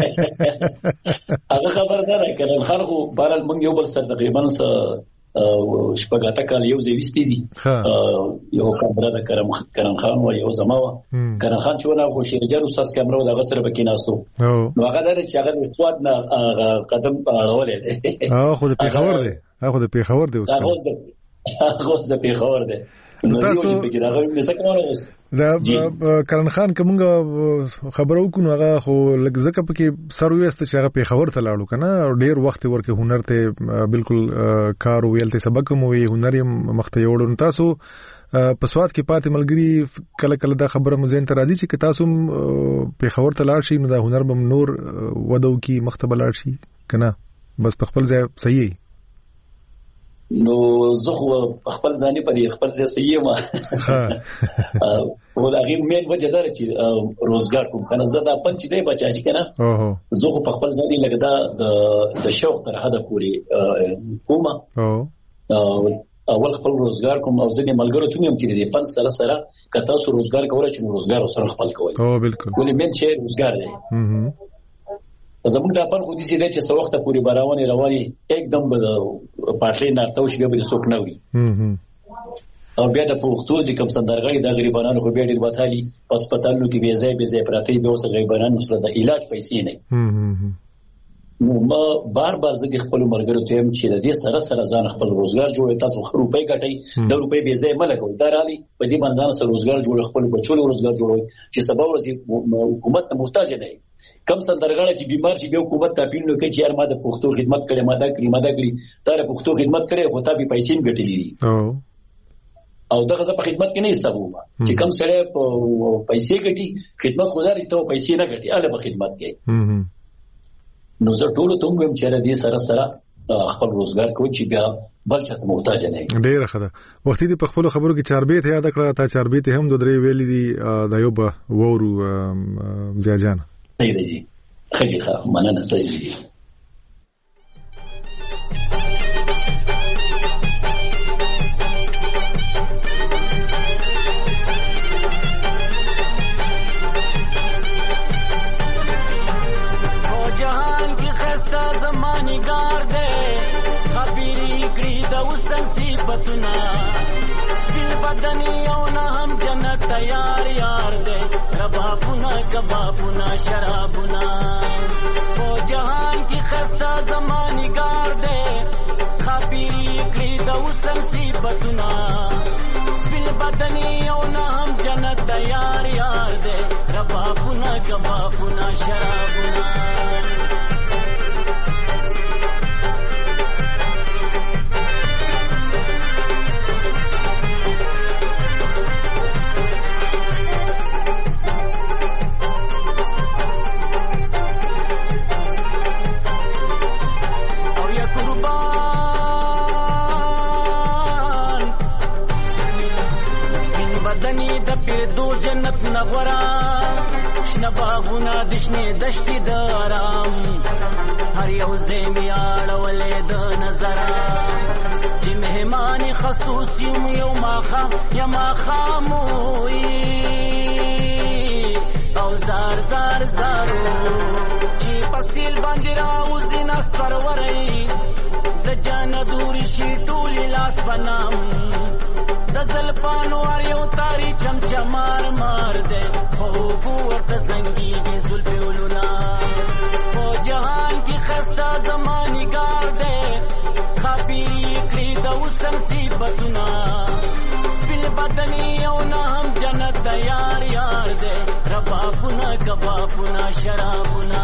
هغه خبردار کرن خان خو بهرال موږ یو بل سره تقریبا شپږاته کال یو ځای وستې دي یو کمره د کرن خان او یو زماوه کرن خان چې ونه خو شیرجان استاد کمره د غسر بکې ناستو نو هغه د چې هغه سواد نه قدم اړولې خو د پیښور دی هغه د پیښور دی هغه د پیښور دی تاسو دا کرن خان کومه خبرو کو نو هغه خو لږ زکه پکې سرویست چې هغه پیښور ته لاړو کنه ډیر وخت ورکه هنر ته بالکل کار ویلته سبق مو وی هنر مخته یوړو تاسو په سواد کې پاتې ملګری کله کله دا خبره مو زین ته راځي چې تاسو پیښور ته لاړ شئ نو دا هنر بم نور ودو کی مخته بلاړ شي کنه بس په خپل ځای صحیح نو زه خو خپل ځاني پر خپل ځای صحیح ما ولغه مين وجه دار چې روزګار کوم کنه زه دا پنځ دی بچاجي کنه زه خو خپل ځاني لګدا د شوق تر حد پوري کومه اول خپل روزګار کوم او ځنې ملګرو ته هم چې دې پنځ سره کته سو روزګار کولای چې روزګار سره خپل کوي بالکل ولې مين چې روزګار دی زموږ د خپل خو دي چې څو وخت پورې رواني एकदम به پټلې نارته شي به څوک نه وي او بیا د پښتو د کوم سندرغاړي د غریبانو خو بیا ډېر وتالي په هسپتالونو کې به ځای پراته به اوس غریبانو سره د علاج پیسې نه نو هغه د چې هغه سواد نه هغه قدم اړولې او هغه د پیښور د سندرغاړي د غریبانو خو بیا ډېر وتالي په هسپتالونو کې به ځای پراته به اوس غریبانو سره د علاج پیسې نه نو ما بار بار زه د خپل مرګرو ته هم چې د دې سره سره ځان خپل روزګار جوړي، تاسو روپۍ ګټئ، د روپۍ به ځای ملګوي دارالي په دې باندې ځان سره روزګار جوړ، خپل بچو روزګار جوړوي چې سبا ورځ حکومت ته محتاج نه وي. کم سندرغاړي چې بیمار شي به حکومت ته اپیل وکړي چې یار ما د پښتو خدمت کړې، ما دا کړی تر پښتو خدمت کړې خو تا به پیسې ګټلې او دغه ځکه په خدمت کې نه حسابوم چې کم سره پیسې ګټي خدمت خدای ته پیسې نه ګټي اله په خدمت کې. نو زه ټول ته هم چې را دي سره سره خپل روزګار کوي چې بیا بل څه محتاج نه وي. ډېر ښه ده. وخت دې په خپل خبرو کې چاربیت یاد کړه، تا چاربیت هم دوه درې ویلې دي د یو به وورو ضیا جان. صحیح دی ښه مننه. صحیح دی. بدنی او نه هم جنت تیار یار دے، ربابنا کبابنا شرابنا او جهان کی خستہ زمانی گار دے، خبیری کړی د وسن صفاتنا سپل بدنی او نه هم جنت تیار یار دے، ربابنا کبابنا شرابنا. جنت نغورا شنه باغونه دشنه دشتي د آرام، هر یو زمي اړولې د نظر چې مهمان خصوصي یو ماخه یا ماخاموي او زار زار زارو چې پسیل باندې راوځي ناس پروري د جان دور شي ټول لاس بنام دزل پانو اریو تاری چمچمار مار دے خوبو ورطا زنگی گی ظلفی علونا او جہان کی خستہ زمانی گار دے خاپیری اکری دوسن صیبتنا سپل بدنی او نا ہم جنت تیار یار دے ربابنا کبابنا شرابنا.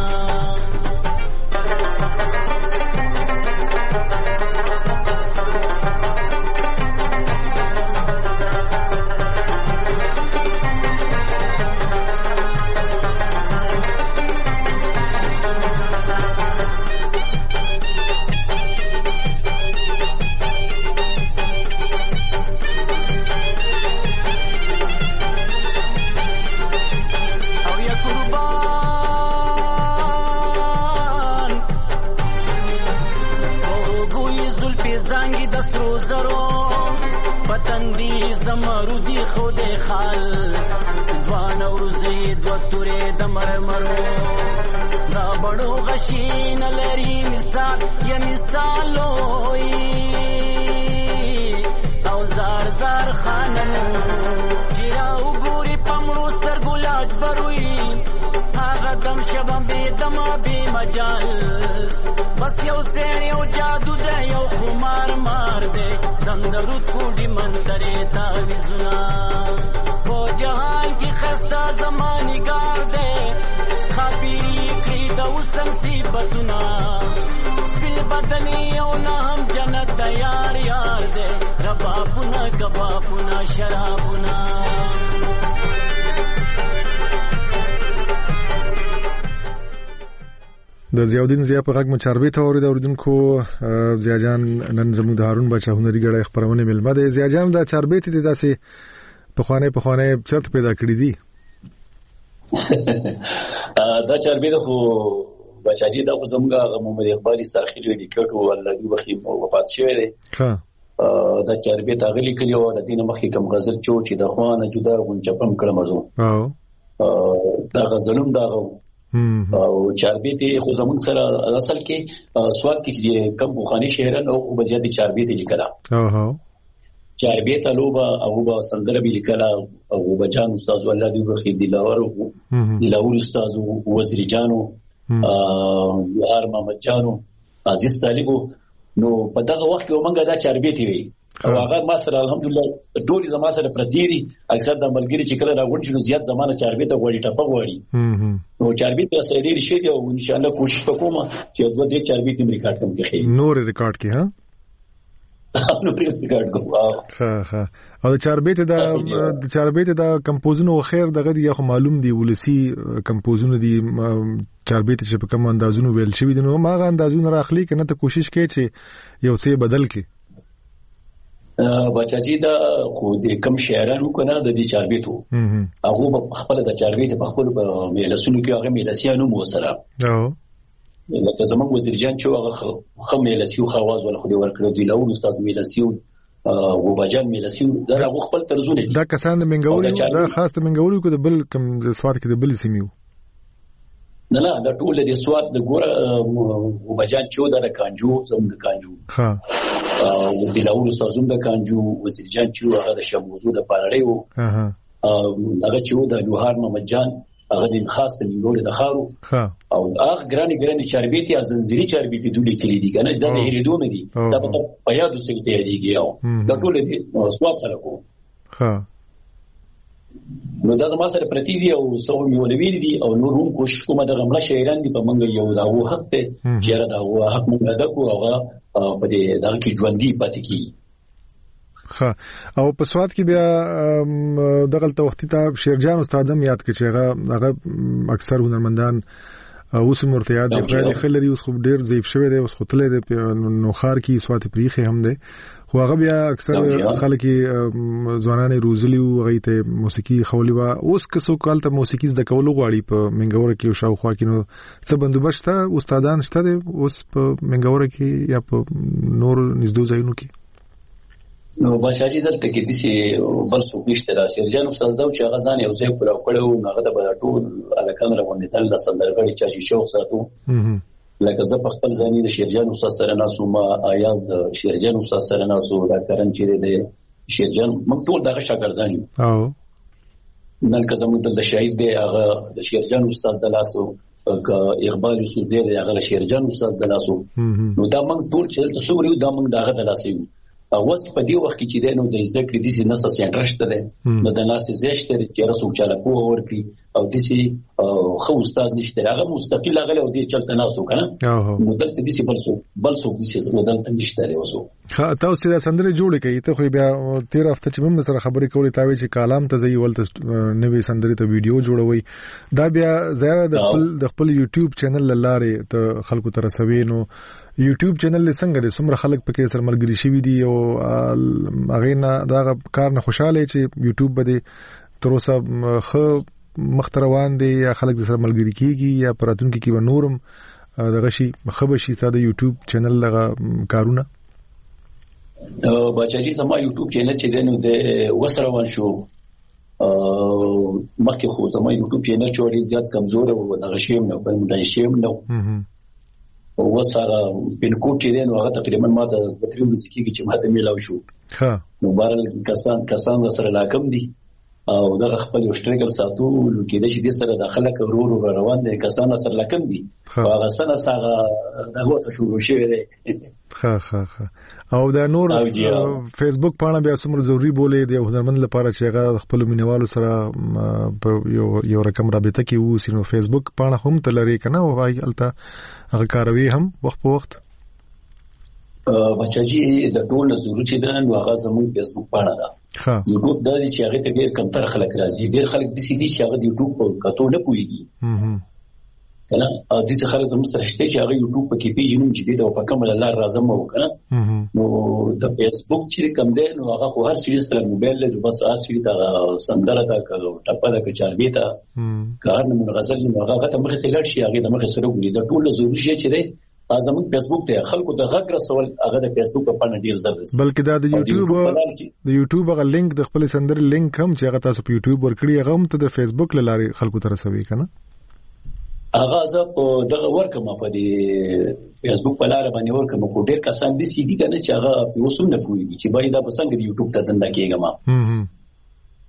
زمرودی خود خال دوان ورزی دو توری دمرمرو دا بڑو غشین لری مثال یا مثالوی او زار زار خاننو چیراو گوری پمرو سرگولاج بروی آغا دم شبم بی دما بی مجال بس یو سین یو جادو دے یو خمار مار دے دم درود کوڑی منترے تاویزنا وہ جہان کی خستہ زمانی گار دے خبیری کری دوسن صیبتنا سپل بدنی او نا ہم جنت تیار یار دے ربابنا کبابنا شرابنا. د ضیاءالدین ضیا په غږ مو چاربیت اورید اوریدونکو. ضیا جان نن زموږ د هارون بچا هنري غړي خبرونه ملمه ده. ضیا جان دا چاربیت دي داسې په خوانه چرته پیدا کړی دي. دا چاربیت خو بچا دي دا خو زموږ محمد اقبال ساخیل لیکټو الله دی وخی وفات شوی دی. ها دا چاربیت اغلی کلی او د دین مخې کم غزل چې د خوانه جدا غون چپم کړم ازو دا غزلوم دا او چاربیت خو زمون سره اصل کې سواد کې کم بوخاني شهرن او خو بزیادي چاربیت لیکلا. چاربیت الوبا او با سندره به لیکلا او بجان استاد الله دی وخی دلاور استاد وزیر جانو جوهر محمد جانو عزیز طالبو نو په دغه وخت کې ومنګه دا چاربېتی وي او هغه ما سره الحمدلله ټول زما سره پرديري اکثر د ملګری چې کله راغون شنو زیات زمانه چاربېته غوړي ټپه غوړي نو چاربېته سره ډېر شي او ان شاء الله کوشش وکوم چې دوه دې چاربېته ریکارډ کوم کې نور ریکارډ کې ها نور ریکارډ کوم ها او د چاربېته دا کمپوزونو خیر دغه دی خو معلوم دی ولسی کمپوزونو دی چاربېته چې په کوم اندازونو ویل شوی دي نو ماغه اندازونه راخلی کنه ته کوشش کوي چې یو څه بدل کې بچاجي دا خو دې کم شاعرانو کنه د دې چاربېتو هغه په خپل د چاربېته په خپل میلسونو کې هغه میلسیانو مو سره لکه زموږ وزیر جان چې هغه خو میلسیو خواز ول خو دې ورکړو دی له استاد میلسیو غوباجان میلسیو دا هغه خپل طرزونه دا کسان د منګوري دا خاص د منګوري کو د بل کم سواد کې د بل سیمیو نه دا ټول د سواد د ګوره غوباجان چې دا کانجو زم د کانجو ها او د لاور استادوم د کانجو وزیر جان چې هغه د شموزو د پاړړې وو هغه چې د جوهر محمد جان هغه د خاص د منګوري د خارو او هغه ګرانی چاربېتی از زنجيري چاربېتی دوی کلی دي کنه دا د هریدونه دي دا په یادو سکته دیږي او دا ټول دي سواد سره کو نو دا زما سره پرتی دي او سو میولوی دي او نور هم کوشش کوم د غمله شاعران دي په منګ یو دا وو حق ته چیرې دا وو حق موږ ادا کو هغه په دې دا کې ژوندۍ پاتې کی او په سواد کې بیا دغه وختي ته شیرجان استادم یاد کړي چې هغه اکثر هنرمندان اوس مرته یاد دی خلری اوس خو ډیر ضعیف شوی دی اوس خپل دی نو خار کې سواد پریخه هم دی خو هغه بیا اکثر خلک ځوانان روزلی او غیته موسیقي خولي وا اوس که څوک کال ته موسیقي د کولو غواړي په منګور کې او شاوخوا کې نو څه بندوبست استادان شته اوس په منګور کې یا په نور نږدې ځایونو کې نو بچاجي دلته کې دسي بل څوک نشته را شیرجان استاد دا چې هغه ځان یو ځای کړو هغه د ټول الکان راغونډه تل د سندرغړي چې شوق ساتو لکه زه په خپل ځاني د شیرجان استاد سره ناسو ما آیاز د شیرجان استاد سره ناسو دا کرن چې د شیرجان موږ ټول دغه شاګردان یو نن که زموږ د شاعر دی هغه د شیرجان استاد د لاسو اقبال یوسف دی هغه شیرجان استاد د لاسو نو دا موږ ټول چې تاسو ورو دا موږ دغه د لاسو اوس په دې وخت کې چې دینو د زده کړې د نسا سینټرشته ده نو د ناسې زیشته چې رسو چاله په ورکی او د سي خو استاد نشته هغه مستقل هغه او دې چلته ناسو کنه نو دلته د سي بل څه د سي دلته نشته دی اوسو تاسو دا سندره جوړه کوي ته خو بیا 13 هفته چې موږ سره خبرې کولې تاوي چې کالام ته ځي ولته نوې سندره ته ویډیو جوړوي دا بیا زیاده د خپل یوټیوب چینل لاره ته خلکو ته رسوي نو یوټیوب چینل څنګه د څومره خلک پکې سره ملګری شوي دي او هغه نه دا کار نه خوشاله چې یوټیوب باندې تر اوسه خو مختروان دي یا خلک سره ملګری کیږي یا پراتونکو کې و نورم دغه شي خبرشي ساده یوټیوب چینل لغه کارونه بچاجي زما یوټیوب چینل چې دنو د وسروان شو مخکې خو زما یوټیوب چینل چوري زیات کمزور او دغه شی نه بل مونږ شیم نو او وسره بنکوټ چې دین هغه تقریبا ما د تقریبا موسیقي کې چې ماته میلاو شو نو بارل کسان سره لاکم دي او دغه خپل اشتراک ساتو کې د شي سره داخله کورو روان دي کسان سره لاکم دي هغه سره سره دغه ته شروع شوی دی او دا نور فیسبوک پاڼه بیا څومره ضروری بولې دی هنرمند لپاره چې هغه خپل مینوالو سره یو رقم رابطه کې وو سينو فیسبوک پاڼه هم تلري کنه او هغه هغه کاروي هم وخت په وخت بچاجي د ټول ضرورت چې ده نو هغه زموږ فیسبوک پاڼه ده یوټیوب د دې چې هغه ته ډېر کم تر خلک راځي ډېر خلک د سي دي چې هغه د یوټیوب په کتو نه پويږي کنه ا دې څه خلک زموږ سره شته چې هغه یوټیوب په کې پیژنم چې دې په کومه لار راځم او کنه نو د فیسبوک چې کم ده نو هغه خو هر څه سره موبایل له بس اصلي دا سندره دا ټپه دا چاربي تا کار نه غزل نو هغه ته مخه تلل شي هغه د مخه سره ګوري د ټول ضروري شي چې ده زموږ فیسبوک ته خلکو د غږ رسول هغه د فیسبوک په باندې ډیر زړه بلکې دا د یوټیوب هغه لینک د خپل سندر لینک هم چې هغه تاسو په یوټیوب ورکړي هغه هم ته د فیسبوک لاره خلکو ته رسوي کنه هغه زه په دغه ورکم په دې فیسبوک په لار باندې ورکم کو ډیر کسان دي سي دي کنه چې هغه په وسوم نه پوي چې باید دا په څنګه د یوټیوب ته دنده کېږم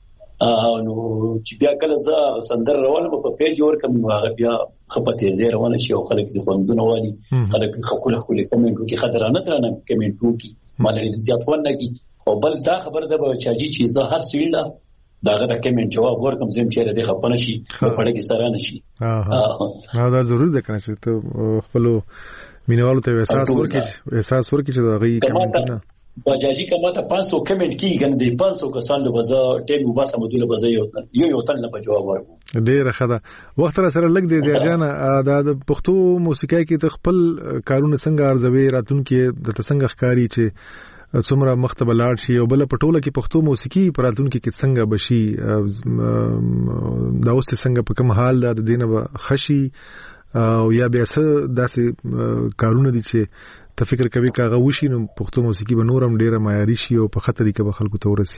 نو چې بیا کله زه سندر روان په پیج ورکم هغه بیا خپته زه روان شي او خلک د خوندونه والی خلک خپل کمنټو کې خطرانه درنه کمنټو کې مالې زیات ونه کی او بل دا خبر ده به چاجي چې زه هر سویلا داغه د کمنټ جواب ورکم زم چې د خپنه شي په پړه کې سره نشي دا ضروري ده کنه چې ته خپل مینوالو ته احساس ورکړي چې دا غي کمنټونه باجاجي کما ته 500 کمنټ کی غن دي 500 کسان د وزا ټیم وباسه مدله وزا یو تن نه په جواب ورکو ډیر خدا وخت را سره لګ دي زیاجانه د پښتو موسیقۍ کې خپل کارونه څنګه ارزوي راتون کې د څنګه ښکاری چې څومره مختبه لاړ شي او بل پټوله کې پښتو موسیقي پراتون کې څنګه بشي دا اوس څنګه په کوم حال د دینه خشي او یا بیا څه داسې کارونه دي چې ته فکر کوي کاغه وشي نو پښتو موسیقي به نورم ډیره معیاري شي او په خطرې کې به خلکو ته ورسي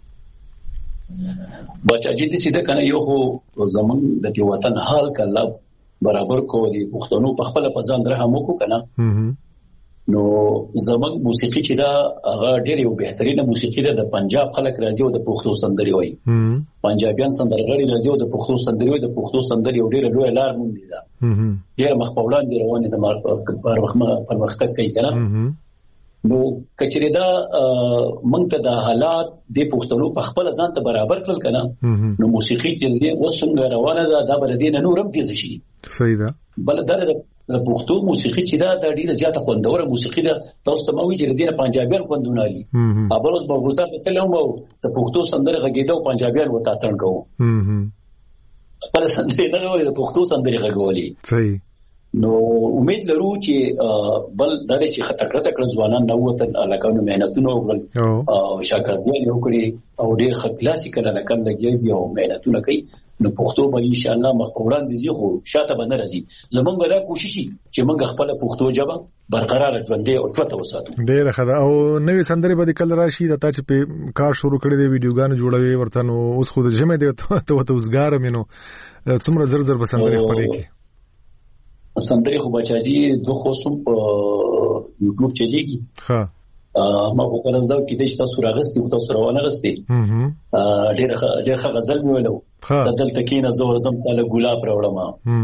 بچا جدي سیده کنه یو خو زمون د دې وطن حال کله برابر کو دي پښتنو په خپل پزان درهم وکړو کنه نو زمون موسیقي چې دا هغه ډېر یو بهترینه موسیقي ده د پنجاب خلک راځي او د پښتو سندري وایي پنجابیان سندرغړي راځي او د پښتو سندري وایي د پښتو سندري یو ډېر لوی لار مونږ دي دا ډېر مخ په وړاندې روانه د پرمختګ کوي کنه نو کچری دا مونږ ته د حالات د پښتنو په خپل ځان ته برابر کړل کنه نو موسیقي چې وسنګ روانه ده د بلدین نورم تیز شي صحیح ده بل د پښتو موسیقي چې دا ډیره زیاته خوندوره موسیقي ده تاسو ته مو ویل دي پنجابیان خوندونه دي ابلوس په وزارت ته لوم او د پښتو سندره غږیدو پنجابیان وتا تړن کوو خپل سندره نه وي د پښتو سندره غږولي صحیح نو امید لرو چې بل درې چې خطر ځوانان نو وطن علاقانو مهنتونه وکړل او شاګردان یې وکړي او ډېر کلاسیکل علاقان لګي دي او مهنتونه کوي نو پښتو به ان شاء الله مخ وړاندې زی خو شاته به نه راځي زمونږ دا کوشش چې موږ خپل پښتو ژبه برقرار ژوندۍ او ټوته وساتو ډېر خدا او نوې سندرې به کله راشي د تا چې په کار شروع کړی دی ویډیوګان جوړوي ورته نو اوس خو د جمع دی ته وزګار مینو څومره زر به سندرې خپرې کی سندرې خو بچاجي دوه خصوم په یوټیوب چلیږي ها ما په کارزدا کې د تاسو راغستې او تاسو روانه غستې ډېر غزل مې ولو دلته کې نه زور زم تعالی ګلاب راوړم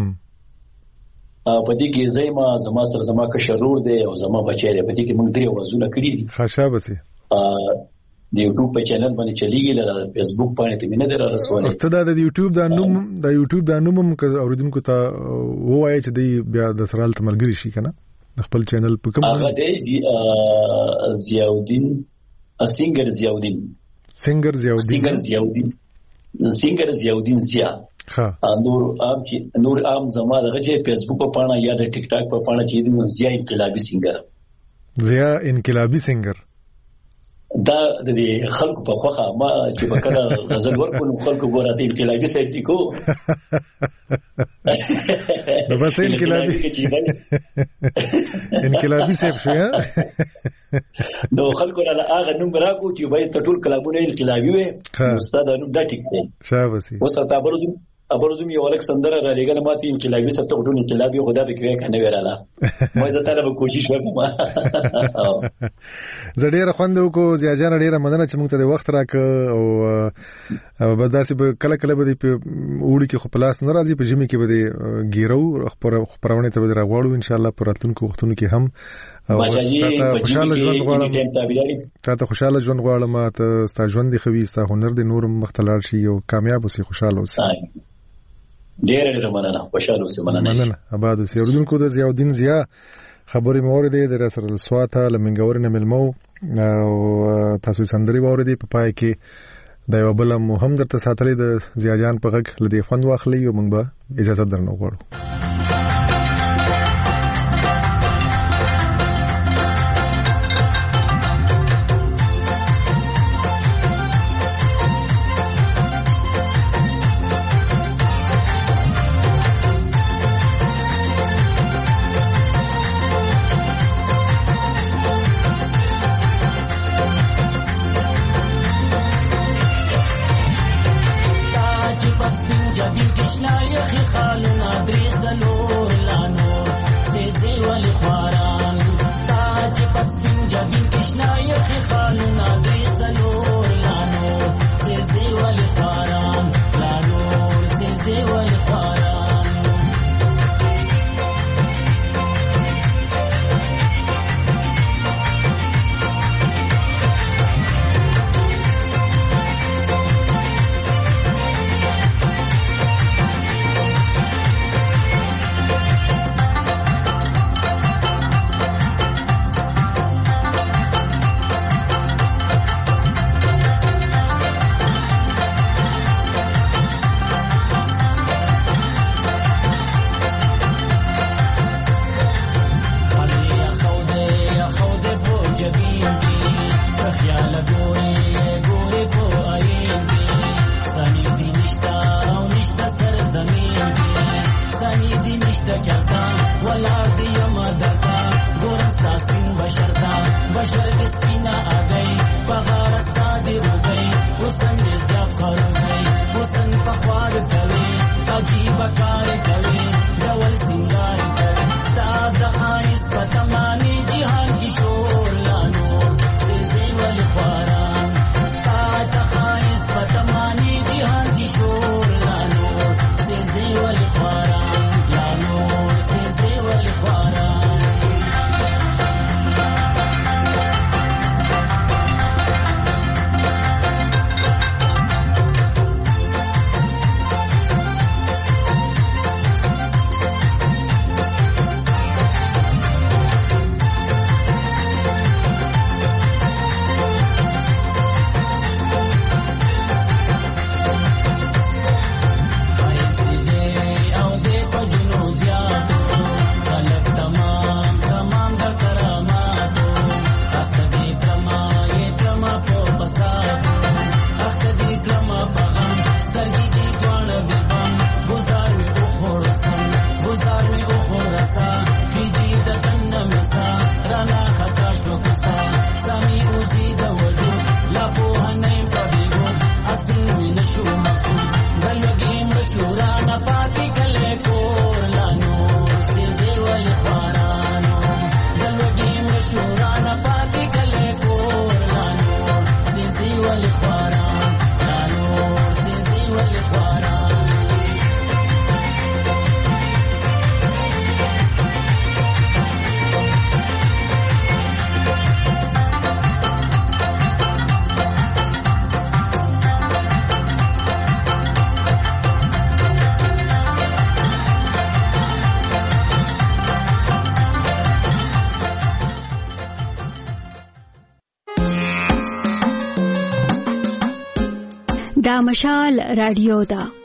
په دې کې زما سره زما کا شرور دی او زما بچی دی په دې کې موږ درې وازونه کړی دي خاصه بسي د یوټیوب په چینل باندې چلیږي له فیسبوک باندې په مینه درا رسول استاد د یوټیوب د نوم اوریدونکو ته وایي چې دی بیا د سرال تملګری شي کنه خپل چینل په کوم هغه دی ضیاءالدین سینگر ضیاءالدین ضیا ها نور عام زما دغه چې فیسبوک په پاڼه یا د ټیک ټاک په پاڼه چې دی ضیا انقلابی سینگر دا د خلکو په خوخه ما چې بکره غزل ورکول خلکو ګوراته انقلابی سیټ کو نو بس انقلابی سیټ شو نو خلکو را هغه نوم راکو چې باید ټول کلامونه انقلابی وي استاد نوم دا ټیک دی شاباسي وسته ابرزم یو الکسندر را لګل ماته انقلابی سټو ټول انقلابی خدا به کوي کنه وراله مې زه طالب کوشش وکم زړه خوندو کو زیاجان ډیره مدنه چې موږ ته وخت راک او بس داسې کله به په وړي کې خو پلاس نه راځي په جمی کې به ګیرو خبرونه ته به راغواړو ان شاء الله پر راتلونکو وختونو کې هم تاسو خوشاله ژوند غواړم ته ستاسو ژوند دی خوي ستاسو هنر دی نور مختلف شي او کامیاب اوسئ خوشاله اوسئ ډېر مننه خوشاله اوسئ مننه آباد اوسئ اردوونکو د ضیاءالدین ضیا خبرې مورید در سره سواته لمنګور نه ملمو او تاسو سندري وورید په پای کې دا یو بل مهم درته ساتلې د ضیاءجان په غږ لدی خوند واخلي او موږ به اجازه درنو غواړو Krishna, بشر د سپینا اگئی بغار استاد وګئی حسن دې زیات خورګئی حسن په خوار کوي عجیب کار کوي ډول سنگار کوي ساده خایس پتمانی جهان کی شور لانو سيزي ول خواران ساده خایس پتمانی جهان کی شور لانو سيزي ول خواران لانو سيزي ول خواران دا مشال رادیو دا